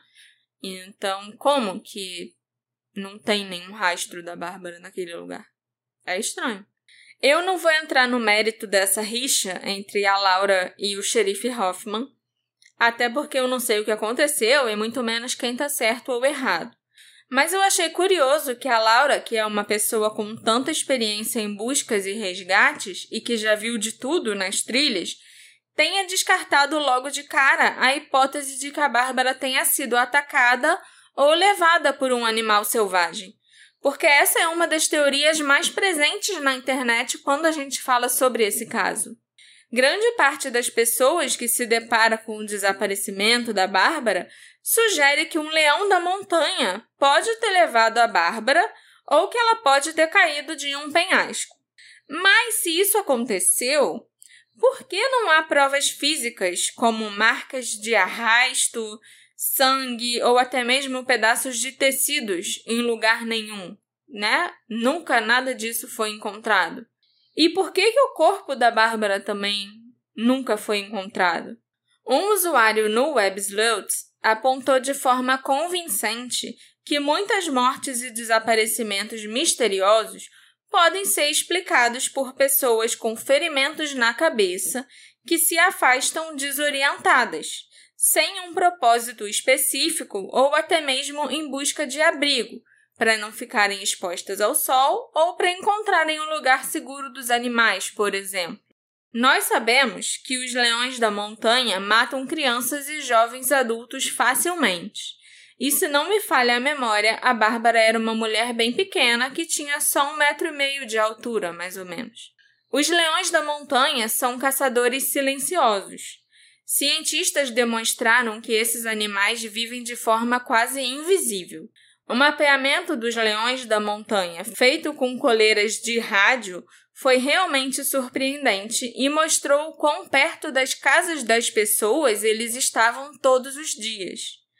Então, como que não tem nenhum rastro da Bárbara naquele lugar? É estranho. Eu não vou entrar no mérito dessa rixa entre a Laura e o xerife Hoffman, até porque eu não sei o que aconteceu e muito menos quem tá certo ou errado. Mas eu achei curioso que a Laura, que é uma pessoa com tanta experiência em buscas e resgates e que já viu de tudo nas trilhas, tenha descartado logo de cara a hipótese de que a Bárbara tenha sido atacada ou levada por um animal selvagem. Porque essa é uma das teorias mais presentes na internet quando a gente fala sobre esse caso. Grande parte das pessoas que se depara com o desaparecimento da Bárbara sugere que um leão da montanha pode ter levado a Bárbara ou que ela pode ter caído de um penhasco. Mas se isso aconteceu, por que não há provas físicas como marcas de arrasto, sangue ou até mesmo pedaços de tecidos em lugar nenhum, né? Nunca nada disso foi encontrado. E por que o corpo da Bárbara também nunca foi encontrado? Um usuário no WebSleuths apontou de forma convincente que muitas mortes e desaparecimentos misteriosos podem ser explicados por pessoas com ferimentos na cabeça que se afastam desorientadas, sem um propósito específico ou até mesmo em busca de abrigo, para não ficarem expostas ao sol ou para encontrarem um lugar seguro dos animais, por exemplo. Nós sabemos que os leões da montanha matam crianças e jovens adultos facilmente. E se não me falha a memória, a Bárbara era uma mulher bem pequena que tinha só 1,5 metro de altura, mais ou menos. Os leões da montanha são caçadores silenciosos. Cientistas demonstraram que esses animais vivem de forma quase invisível. O mapeamento dos leões da montanha, feito com coleiras de rádio, foi realmente surpreendente e mostrou o quão perto das casas das pessoas eles estavam todos os dias.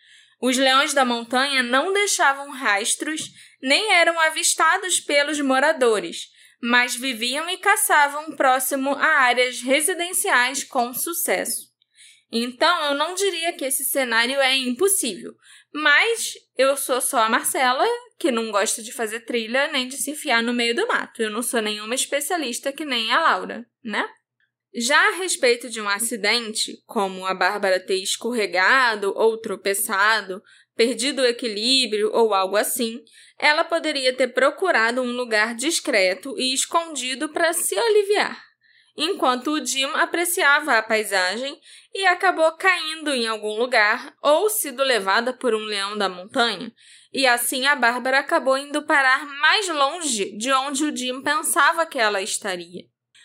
Os leões da montanha não deixavam rastros nem eram avistados pelos moradores, mas viviam e caçavam próximo a áreas residenciais com sucesso. Então, eu não diria que esse cenário é impossível, mas eu sou só a Marcela, que não gosta de fazer trilha nem de se enfiar no meio do mato. Eu não sou nenhuma especialista que nem a Laura, né? Já a respeito de um acidente, como a Bárbara ter escorregado ou tropeçado, perdido o equilíbrio ou algo assim, ela poderia ter procurado um lugar discreto e escondido para se aliviar, enquanto o Jim apreciava a paisagem e acabou caindo em algum lugar ou sido levada por um leão da montanha, e assim a Bárbara acabou indo parar mais longe de onde o Jim pensava que ela estaria.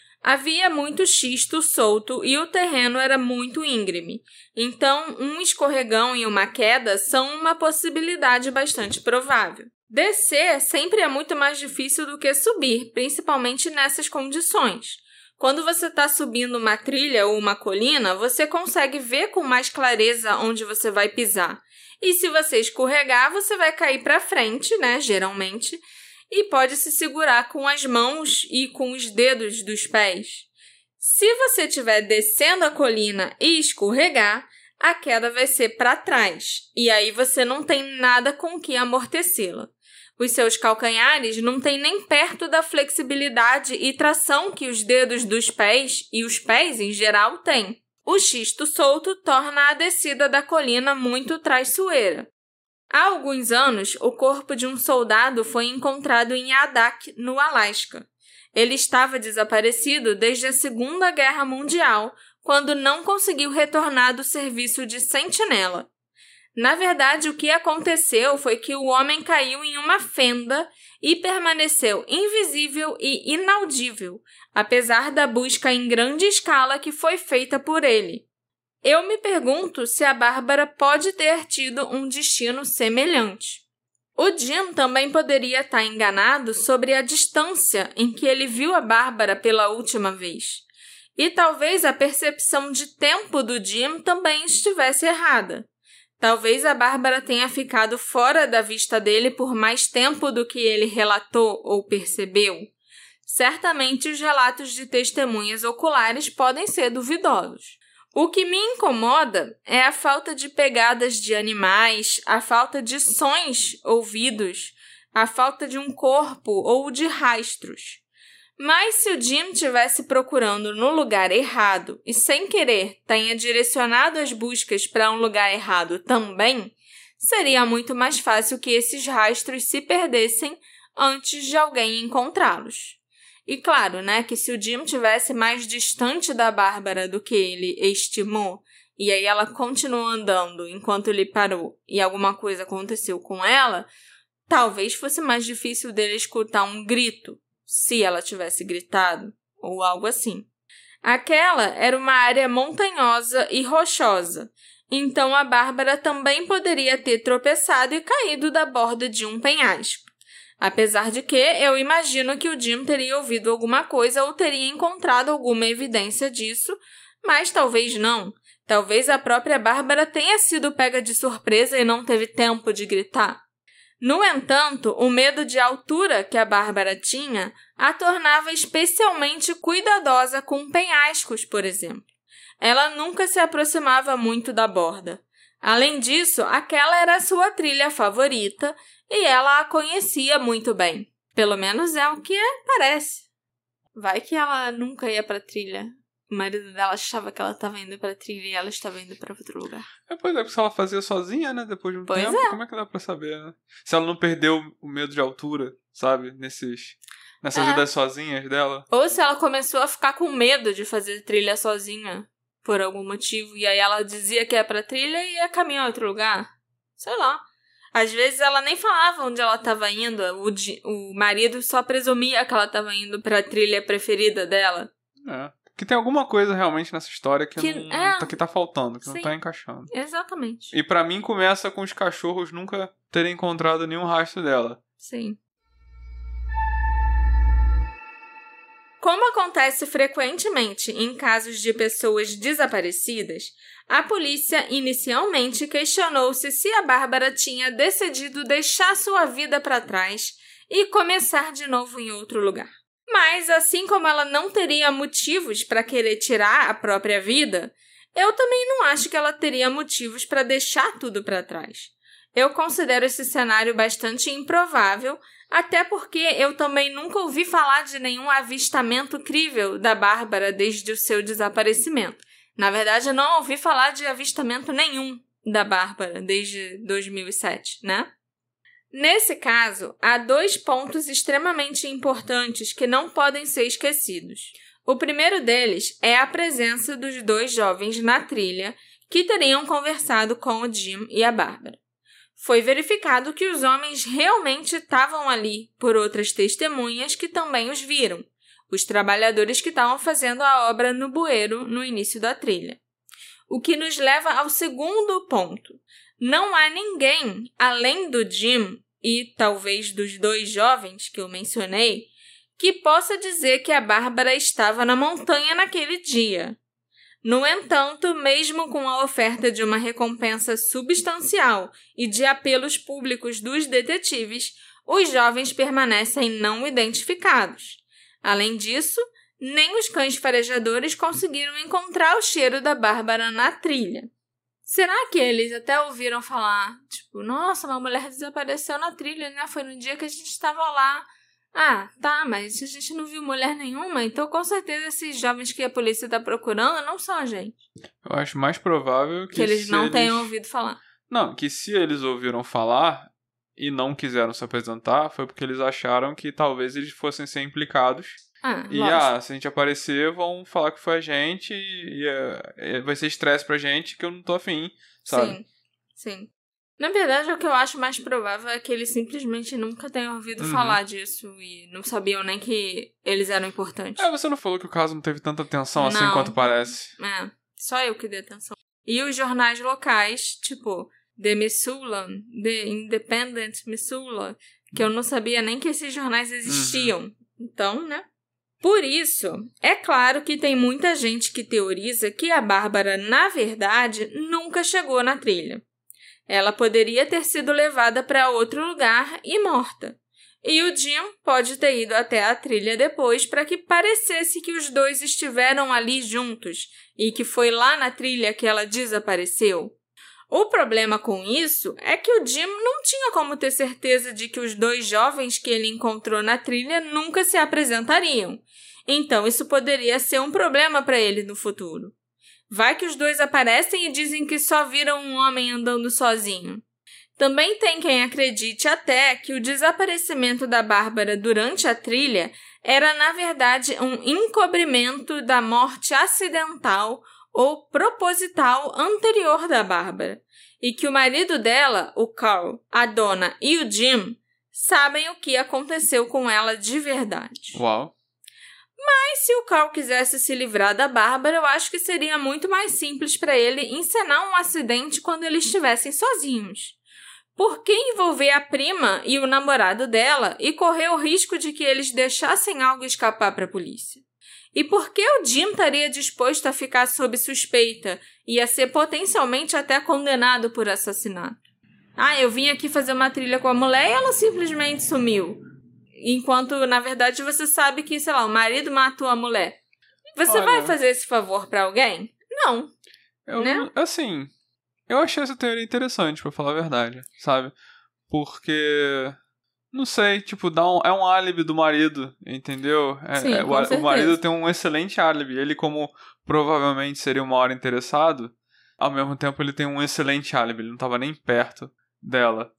Havia muito xisto solto e o terreno era muito íngreme, então um escorregão e uma queda são uma possibilidade bastante provável. Descer sempre é muito mais difícil do que subir, principalmente nessas condições. Quando você está subindo uma trilha ou uma colina, você consegue ver com mais clareza onde você vai pisar. E se você escorregar, você vai cair para frente, né, geralmente. e pode se segurar com as mãos e com os dedos dos pés. Se você estiver descendo a colina e escorregar, a queda vai ser para trás, e aí você não tem nada com que amortecê-la. Os seus calcanhares não têm nem perto da flexibilidade e tração que os dedos dos pés e os pés em geral têm. O xisto solto torna a descida da colina muito traiçoeira. Há alguns anos, o corpo de um soldado foi encontrado em Adak, no Alasca. Ele estava desaparecido desde a Segunda Guerra Mundial, quando não conseguiu retornar do serviço de sentinela. Na verdade, o que aconteceu foi que o homem caiu em uma fenda e permaneceu invisível e inaudível, apesar da busca em grande escala que foi feita por ele. Eu me pergunto se a Bárbara pode ter tido um destino semelhante. O Jim também poderia estar enganado sobre a distância em que ele viu a Bárbara pela última vez. E talvez a percepção de tempo do Jim também estivesse errada. Talvez a Bárbara tenha ficado fora da vista dele por mais tempo do que ele relatou ou percebeu. Certamente os relatos de testemunhas oculares podem ser duvidosos. O que me incomoda é a falta de pegadas de animais, a falta de sons ouvidos, a falta de um corpo ou de rastros. Mas se o Jim estivesse procurando no lugar errado e sem querer tenha direcionado as buscas para um lugar errado também, seria muito mais fácil que esses rastros se perdessem antes de alguém encontrá-los. E claro, que se o Jim estivesse mais distante da Bárbara do que ele estimou, e aí ela continuou andando enquanto ele parou e alguma coisa aconteceu com ela, talvez fosse mais difícil dele escutar um grito, se ela tivesse gritado, ou algo assim. Aquela era uma área montanhosa e rochosa, então a Bárbara também poderia ter tropeçado e caído da borda de um penhasco. Apesar de que eu imagino que o Jim teria ouvido alguma coisa ou teria encontrado alguma evidência disso, mas talvez não. Talvez a própria Bárbara tenha sido pega de surpresa e não teve tempo de gritar. No entanto, o medo de altura que a Bárbara tinha a tornava especialmente cuidadosa com penhascos, por exemplo. Ela nunca se aproximava muito da borda. Além disso, aquela era a sua trilha favorita e ela a conhecia muito bem. Pelo menos é o que parece. Vai que ela nunca ia pra trilha. O marido dela achava que ela estava indo pra trilha e ela estava indo pra outro lugar. Pois é, porque se ela fazia sozinha, depois de um tempo, como é que dá pra saber, Se ela não perdeu o medo de altura, sabe? Nessas idas sozinhas dela. Ou se ela começou a ficar com medo de fazer trilha sozinha, por algum motivo, e aí ela dizia que ia pra trilha e ia caminhar a outro lugar. Sei lá. Às vezes ela nem falava onde ela estava indo, o marido só presumia que ela estava indo pra trilha preferida dela. Que tem alguma coisa realmente nessa história que tá faltando, que Sim. Não tá encaixando. Exatamente. E pra mim começa com os cachorros nunca terem encontrado nenhum rastro dela. Sim. Como acontece frequentemente em casos de pessoas desaparecidas, a polícia inicialmente questionou-se se a Bárbara tinha decidido deixar sua vida para trás e começar de novo em outro lugar. Mas, assim como ela não teria motivos para querer tirar a própria vida, eu também não acho que ela teria motivos para deixar tudo para trás. Eu considero esse cenário bastante improvável, até porque eu também nunca ouvi falar de nenhum avistamento crível da Bárbara desde o seu desaparecimento. Na verdade, eu não ouvi falar de avistamento nenhum da Bárbara desde 2007, Nesse caso, há 2 pontos extremamente importantes que não podem ser esquecidos. O primeiro deles é a presença dos 2 jovens na trilha que teriam conversado com o Jim e a Bárbara. Foi verificado que os homens realmente estavam ali por outras testemunhas que também os viram, os trabalhadores que estavam fazendo a obra no bueiro no início da trilha. O que nos leva ao segundo ponto. Não há ninguém, além do Jim e talvez dos 2 jovens que eu mencionei, que possa dizer que a Bárbara estava na montanha naquele dia. No entanto, mesmo com a oferta de uma recompensa substancial e de apelos públicos dos detetives, Os jovens permanecem não identificados. Além disso, nem os cães farejadores conseguiram encontrar o cheiro da Bárbara na trilha. Será que eles até ouviram falar, tipo, nossa, uma mulher desapareceu na trilha, né? Foi no dia que a gente estava lá. Ah, tá, mas a gente não viu mulher nenhuma, então com certeza esses jovens que a polícia está procurando não são a gente. Eu acho mais provável que eles não tenham ouvido falar. Não, que se eles ouviram falar e não quiseram se apresentar, foi porque eles acharam que talvez eles fossem ser implicados. E se a gente aparecer, vão falar que foi a gente e vai ser estresse pra gente que eu não tô afim, sabe? Sim. Na verdade, o que eu acho mais provável é que eles simplesmente nunca tenham ouvido falar disso e não sabiam nem que eles eram importantes. Você não falou que o caso não teve tanta atenção assim quanto parece. Só eu que dei atenção. E os jornais locais, tipo The Missoula, The Independent Missoula, que eu não sabia nem que esses jornais existiam. Então, né? Por isso, é claro que tem muita gente que teoriza que a Bárbara, na verdade, nunca chegou na trilha. Ela poderia ter sido levada para outro lugar e morta. E o Jim pode ter ido até a trilha depois para que parecesse que os dois estiveram ali juntos e que foi lá na trilha que ela desapareceu. O problema com isso é que o Jim não tinha como ter certeza de que os dois jovens que ele encontrou na trilha nunca se apresentariam. Então isso poderia ser um problema para ele no futuro. Vai que os dois aparecem e dizem que só viram um homem andando sozinho. Também tem quem acredite até que o desaparecimento da Bárbara durante a trilha era, na verdade, um encobrimento da morte acidental ou proposital anterior da Bárbara, e que o marido dela, o Carl, a Donna e o Jim sabem o que aconteceu com ela de verdade. Uau! Mas se o Carl quisesse se livrar da Bárbara, eu acho que seria muito mais simples para ele encenar um acidente quando eles estivessem sozinhos. Por que envolver a prima e o namorado dela e correr o risco de que eles deixassem algo escapar para a polícia? E por que o Jim estaria disposto a ficar sob suspeita e a ser potencialmente até condenado por assassinato? Eu vim aqui fazer uma trilha com a mulher e ela simplesmente sumiu. Enquanto, na verdade, você sabe que, sei lá, o marido matou a mulher. Você vai fazer esse favor pra alguém? Não. Eu achei essa teoria interessante, pra falar a verdade, sabe? Porque, não sei, tipo, é um álibi do marido, entendeu? O marido tem um excelente álibi. Ele, como provavelmente seria o maior interessado, ao mesmo tempo ele tem um excelente álibi. Ele não tava nem perto dela.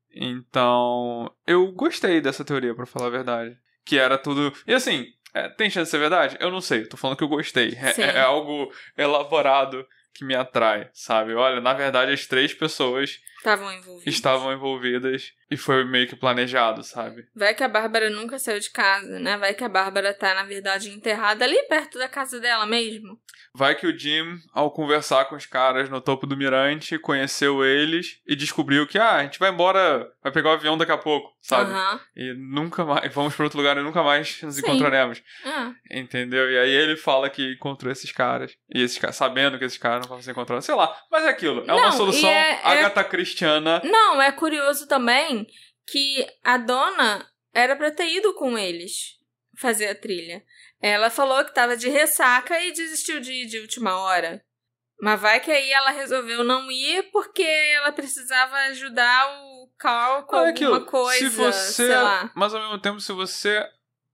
Então, eu gostei dessa teoria, pra falar a verdade. Que era tudo... E assim, tem chance de ser verdade? Eu não sei, tô falando que eu gostei. É algo elaborado que me atrai, sabe? Olha, na verdade, as 3 pessoas estavam envolvidas e foi meio que planejado, sabe? Vai que a Bárbara nunca saiu de casa, né? Vai que a Bárbara tá, na verdade, enterrada ali perto da casa dela mesmo. Vai que o Jim, ao conversar com os caras no topo do mirante, conheceu eles e descobriu que, a gente vai embora, vai pegar o avião daqui a pouco, sabe? E nunca mais, vamos para outro lugar e nunca mais nos encontraremos. Entendeu? E aí ele fala que encontrou esses caras. E esses caras, sabendo que esses caras não vão se encontrar, sei lá. Mas é aquilo, uma solução Agatha Christiana. Não, é curioso também que a Donna era pra ter ido com eles fazer a trilha. Ela falou que tava de ressaca e desistiu de ir de última hora. Mas vai que aí ela resolveu não ir porque ela precisava ajudar o Carl com alguma coisa, sei lá. Mas ao mesmo tempo, se você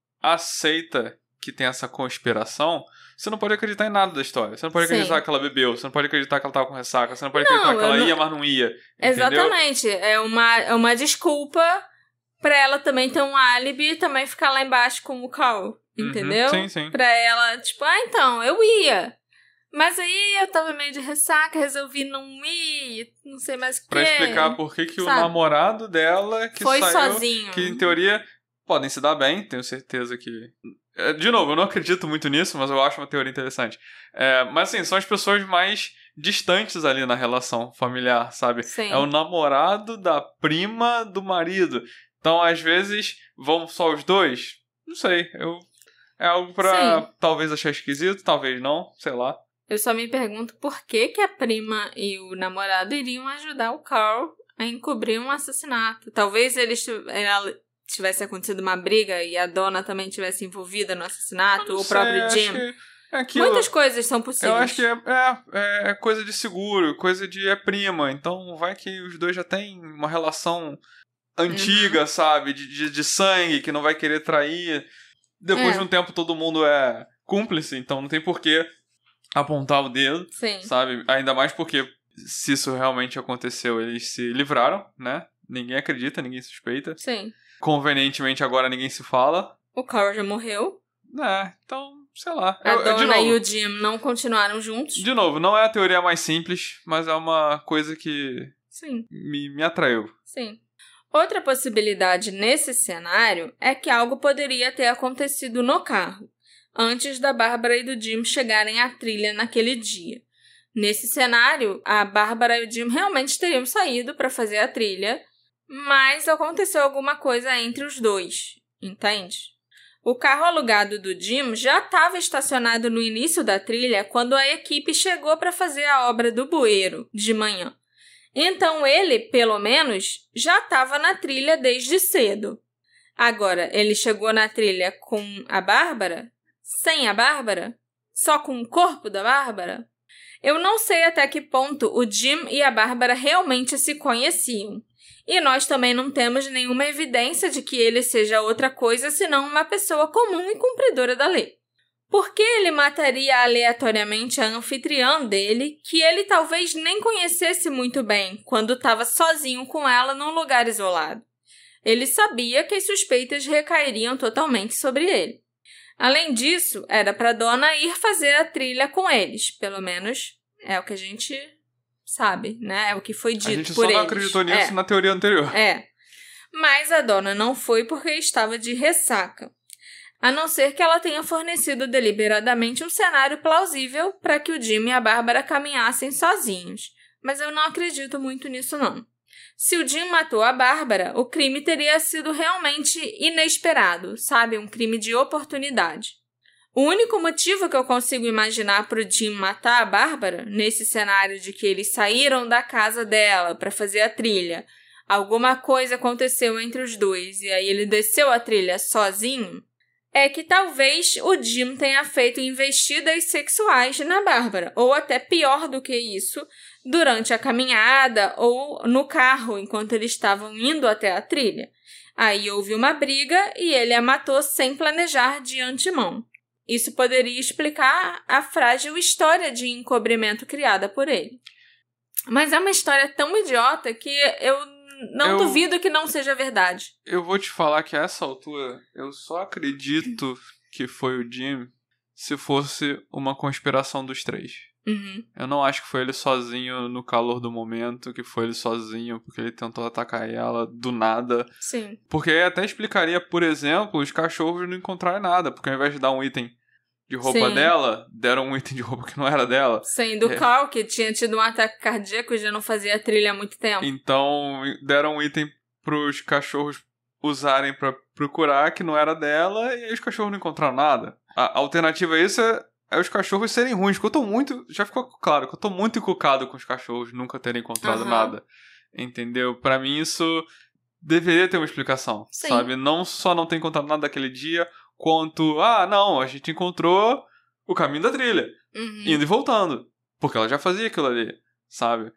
aceita que tem essa conspiração, você não pode acreditar em nada da história. Você não pode acreditar que ela bebeu, você não pode acreditar que ela tava com ressaca, você não pode acreditar que ela ia, mas não ia. Exatamente. É uma desculpa pra ela também ter um álibi e também ficar lá embaixo com o Carl. Entendeu? Sim. Pra ela, tipo, então, eu ia. Mas aí eu tava meio de ressaca, resolvi não ir, não sei mais o que. Pra explicar por que o namorado dela que foi saiu, sozinho. Que em teoria podem se dar bem, tenho certeza que... De novo, eu não acredito muito nisso, mas eu acho uma teoria interessante. Mas assim, são as pessoas mais distantes ali na relação familiar, sabe? Sim. É o namorado da prima do marido. Então, às vezes, vão só os dois? Não sei, é algo pra talvez achar esquisito, talvez não, sei lá. Eu só me pergunto por que a prima e o namorado iriam ajudar o Carl a encobrir um assassinato. Talvez tivesse acontecido uma briga e a dona também tivesse envolvida no assassinato, ou o Sei, próprio acho Jim. que é aquilo. Muitas coisas são possíveis. Eu acho que é coisa de seguro, coisa de prima. Então vai que os dois já têm uma relação antiga, sabe? De sangue, que não vai querer trair. Depois de um tempo todo mundo é cúmplice, então não tem porquê apontar o dedo, Sim. sabe? Ainda mais porque se isso realmente aconteceu, eles se livraram, né? Ninguém acredita, ninguém suspeita. Sim. Convenientemente agora ninguém se fala. O Carl já morreu. Então, sei lá. A de dona novo, e o Jim não continuaram juntos. De novo, não é a teoria mais simples, mas é uma coisa que Sim. me atraiu. Sim. Outra possibilidade nesse cenário é que algo poderia ter acontecido no carro, antes da Bárbara e do Jim chegarem à trilha naquele dia. Nesse cenário, a Bárbara e o Jim realmente teriam saído para fazer a trilha, mas aconteceu alguma coisa entre os dois, entende? O carro alugado do Jim já estava estacionado no início da trilha quando a equipe chegou para fazer a obra do bueiro de manhã. Então ele, pelo menos, já estava na trilha desde cedo. Agora, ele chegou na trilha com a Bárbara? Sem a Bárbara? Só com o corpo da Bárbara? Eu não sei até que ponto o Jim e a Bárbara realmente se conheciam. E nós também não temos nenhuma evidência de que ele seja outra coisa senão uma pessoa comum e cumpridora da lei. Por que ele mataria aleatoriamente a anfitriã dele, que ele talvez nem conhecesse muito bem, quando estava sozinho com ela num lugar isolado? Ele sabia que as suspeitas recairiam totalmente sobre ele. Além disso, era para a dona ir fazer a trilha com eles, pelo menos é o que a gente sabe, né? É o que foi dito por eles. A gente só não acreditou nisso na teoria anterior. Mas a dona não foi porque estava de ressaca. A não ser que ela tenha fornecido deliberadamente um cenário plausível para que o Jim e a Bárbara caminhassem sozinhos. Mas eu não acredito muito nisso, não. Se o Jim matou a Bárbara, o crime teria sido realmente inesperado, sabe? Um crime de oportunidade. O único motivo que eu consigo imaginar para o Jim matar a Bárbara, nesse cenário de que eles saíram da casa dela para fazer a trilha, alguma coisa aconteceu entre os dois e aí ele desceu a trilha sozinho, é que talvez o Jim tenha feito investidas sexuais na Bárbara, ou até pior do que isso, durante a caminhada ou no carro enquanto eles estavam indo até a trilha. Aí houve uma briga e ele a matou sem planejar de antemão. Isso poderia explicar a frágil história de encobrimento criada por ele. Mas é uma história tão idiota que eu duvido que não seja verdade. Eu vou te falar que a essa altura eu só acredito que foi o Jim se fosse uma conspiração dos três. Uhum. Eu não acho que foi ele sozinho no calor do momento, que foi ele sozinho porque ele tentou atacar ela do nada. Sim. Porque aí até explicaria, por exemplo, os cachorros não encontrarem nada, porque ao invés de dar um item de roupa dela, deram um item de roupa que não era dela. Sim, do Carl, que tinha tido um ataque cardíaco e já não fazia trilha há muito tempo. Então, deram um item pros cachorros usarem pra procurar que não era dela, e aí os cachorros não encontraram nada. A alternativa a isso é os cachorros serem ruins, porque já ficou claro que eu tô muito encucado com os cachorros nunca terem encontrado nada. Entendeu? Pra mim isso deveria ter uma explicação, sabe? Não só não ter encontrado nada daquele dia, quanto, não, a gente encontrou o caminho da trilha, indo e voltando, porque ela já fazia aquilo ali, sabe?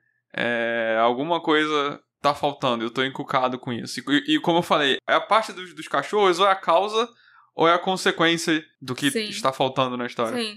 Alguma coisa tá faltando, eu tô encucado com isso. E como eu falei, é a parte dos cachorros, ou é a causa, ou é a consequência do que está faltando na história. Sim.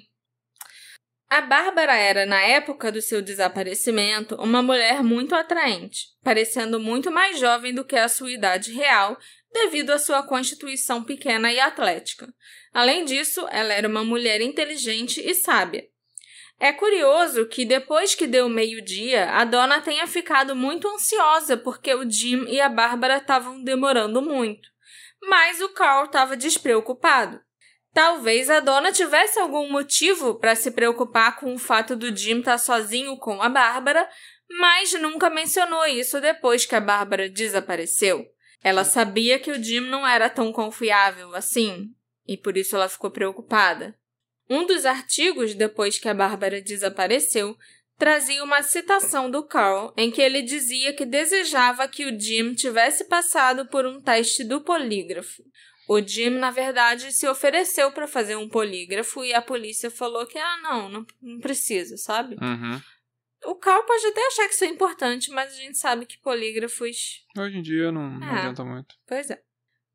A Bárbara era, na época do seu desaparecimento, uma mulher muito atraente, parecendo muito mais jovem do que a sua idade real, devido à sua constituição pequena e atlética. Além disso, ela era uma mulher inteligente e sábia. É curioso que, depois que deu meio-dia, a dona tenha ficado muito ansiosa porque o Jim e a Bárbara estavam demorando muito. Mas o Carl estava despreocupado. Talvez a dona tivesse algum motivo para se preocupar com o fato do Jim estar sozinho com a Bárbara, mas nunca mencionou isso depois que a Bárbara desapareceu. Ela sabia que o Jim não era tão confiável assim, e por isso ela ficou preocupada. Um dos artigos, depois que a Bárbara desapareceu, trazia uma citação do Carl em que ele dizia que desejava que o Jim tivesse passado por um teste do polígrafo. O Jim, na verdade, se ofereceu para fazer um polígrafo e a polícia falou que, não precisa, sabe? Uhum. O Carl pode até achar que isso é importante, mas a gente sabe que polígrafos... Hoje em dia não adianta muito. Pois é.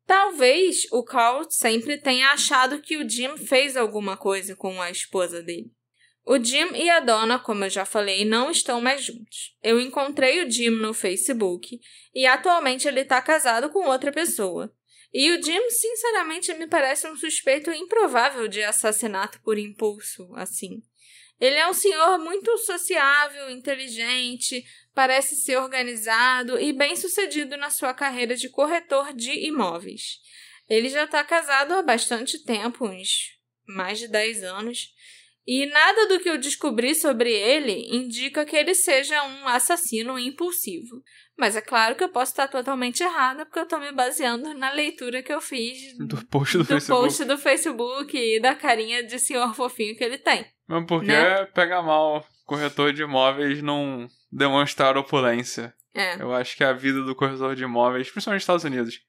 Talvez o Carl sempre tenha achado que o Jim fez alguma coisa com a esposa dele. O Jim e a Donna, como eu já falei, não estão mais juntos. Eu encontrei o Jim no Facebook e atualmente ele está casado com outra pessoa. E o Jim, sinceramente, me parece um suspeito improvável de assassinato por impulso, assim. Ele é um senhor muito sociável, inteligente, parece ser organizado e bem-sucedido na sua carreira de corretor de imóveis. Ele já está casado há bastante tempo, uns mais de 10 anos, e nada do que eu descobri sobre ele indica que ele seja um assassino impulsivo. Mas é claro que eu posso estar totalmente errada, porque eu estou me baseando na leitura que eu fiz do post do Facebook e da carinha de senhor fofinho que ele tem. Mas por que né? pega mal corretor de imóveis não demonstrar opulência? É. Eu acho que a vida do corretor de imóveis, principalmente nos Estados Unidos,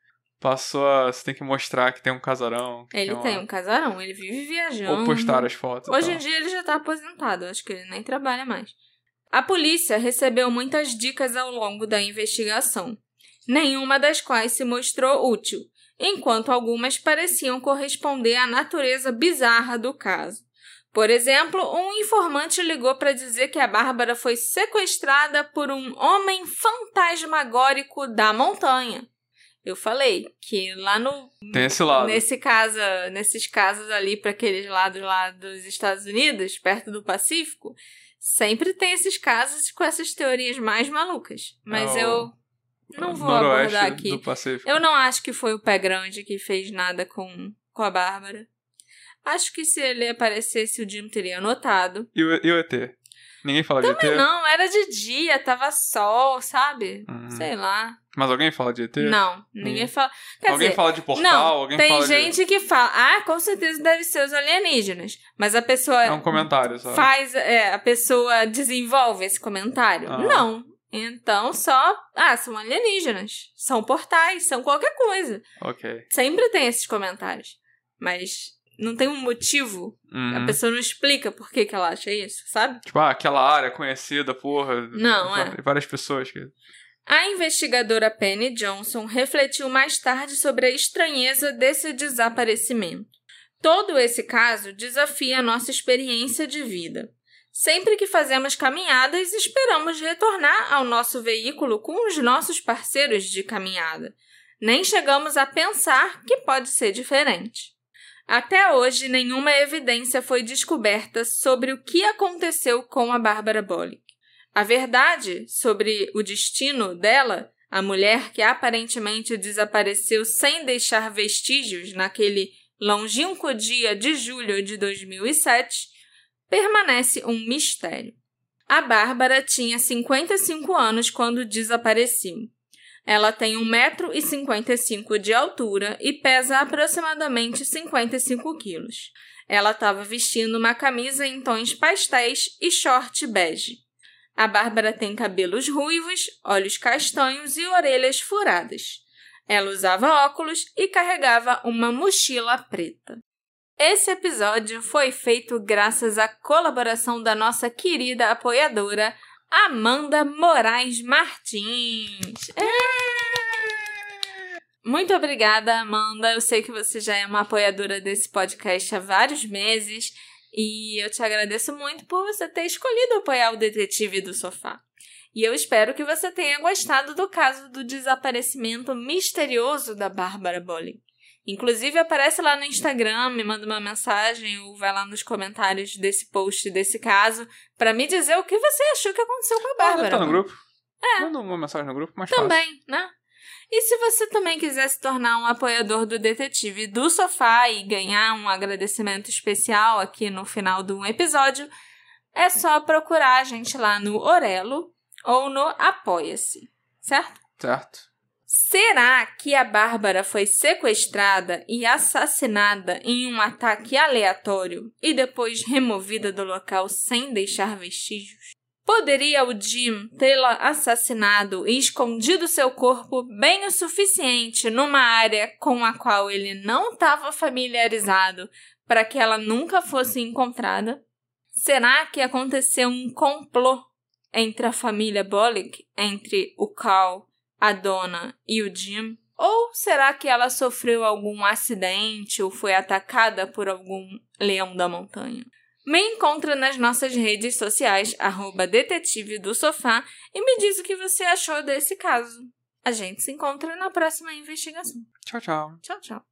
você tem que mostrar que tem um casarão. Ele tem um casarão, ele vive viajando. Ou postar as fotos. Hoje em dia ele já tá aposentado, acho que ele nem trabalha mais. A polícia recebeu muitas dicas ao longo da investigação, nenhuma das quais se mostrou útil, enquanto algumas pareciam corresponder à natureza bizarra do caso. Por exemplo, um informante ligou para dizer que a Bárbara foi sequestrada por um homem fantasmagórico da montanha. Eu falei que lá tem esse lado. nesses casos ali para aqueles lados lá dos Estados Unidos, perto do Pacífico, sempre tem esses casos com essas teorias mais malucas. Mas eu não vou abordar aqui. Do Pacífico. Eu não acho que foi o Pé Grande que fez nada com a Bárbara. Acho que se ele aparecesse, o Jim teria notado. E o ET? Ninguém fala de ET? Também não, era de dia, tava sol, sabe? Sei lá. Mas alguém fala de ET? Não, ninguém fala. Alguém fala de portal? Não, alguém tem fala gente que fala, com certeza deve ser os alienígenas. Mas a pessoa... É um comentário, sabe? a pessoa desenvolve esse comentário. Não. Então, são alienígenas. São portais, são qualquer coisa. Ok. Sempre tem esses comentários. Mas não tem um motivo. A pessoa não explica por que ela acha isso, sabe? Tipo, aquela área conhecida, porra. Não, várias pessoas que... A investigadora Penny Johnson refletiu mais tarde sobre a estranheza desse desaparecimento. Todo esse caso desafia a nossa experiência de vida. Sempre que fazemos caminhadas, esperamos retornar ao nosso veículo com os nossos parceiros de caminhada. Nem chegamos a pensar que pode ser diferente. Até hoje, nenhuma evidência foi descoberta sobre o que aconteceu com a Bárbara Bollick. A verdade sobre o destino dela, a mulher que aparentemente desapareceu sem deixar vestígios naquele longínquo dia de julho de 2007, permanece um mistério. A Bárbara tinha 55 anos quando desapareceu. Ela tem 1,55 m de altura e pesa aproximadamente 55 quilos. Ela estava vestindo uma camisa em tons pastéis e short bege. A Bárbara tem cabelos ruivos, olhos castanhos e orelhas furadas. Ela usava óculos e carregava uma mochila preta. Esse episódio foi feito graças à colaboração da nossa querida apoiadora, Amanda Moraes Martins. Muito obrigada, Amanda. Eu sei que você já é uma apoiadora desse podcast há vários meses e eu te agradeço muito por você ter escolhido apoiar o Detetive do Sofá. E eu espero que você tenha gostado do caso do desaparecimento misterioso da Bárbara Bollick. Inclusive, aparece lá no Instagram, me manda uma mensagem ou vai lá nos comentários desse post, desse caso, pra me dizer o que você achou que aconteceu com a Bárbara. Tá no grupo? Manda uma mensagem no grupo, mais também, fácil. Né? E se você também quiser se tornar um apoiador do Detetive do Sofá e ganhar um agradecimento especial aqui no final de um episódio, é só procurar a gente lá no Orelo ou no Apoia-se, certo? Certo. Será que a Bárbara foi sequestrada e assassinada em um ataque aleatório e depois removida do local sem deixar vestígios? Poderia o Jim tê-la assassinado e escondido seu corpo bem o suficiente numa área com a qual ele não estava familiarizado para que ela nunca fosse encontrada? Será que aconteceu um complô entre a família Bolek, entre o Carl, a Donna e o Jim? Ou será que ela sofreu algum acidente ou foi atacada por algum leão da montanha? Me encontra nas nossas redes sociais, @detetive do sofá, e me diz o que você achou desse caso. A gente se encontra na próxima investigação. Tchau, tchau. Tchau, tchau.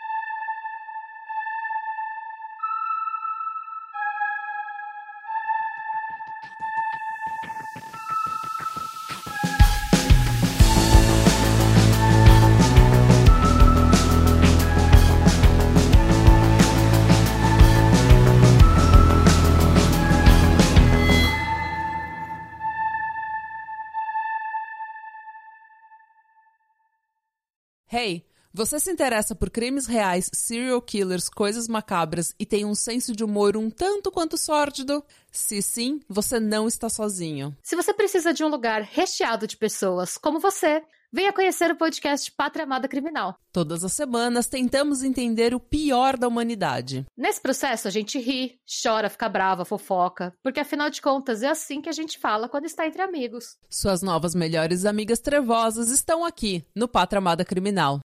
Hey, você se interessa por crimes reais, serial killers, coisas macabras e tem um senso de humor um tanto quanto sórdido? Se sim, você não está sozinho. Se você precisa de um lugar recheado de pessoas como você, venha conhecer o podcast Pátria Amada Criminal. Todas as semanas tentamos entender o pior da humanidade. Nesse processo a gente ri, chora, fica brava, fofoca, porque afinal de contas é assim que a gente fala quando está entre amigos. Suas novas melhores amigas trevosas estão aqui, no Pátria Amada Criminal.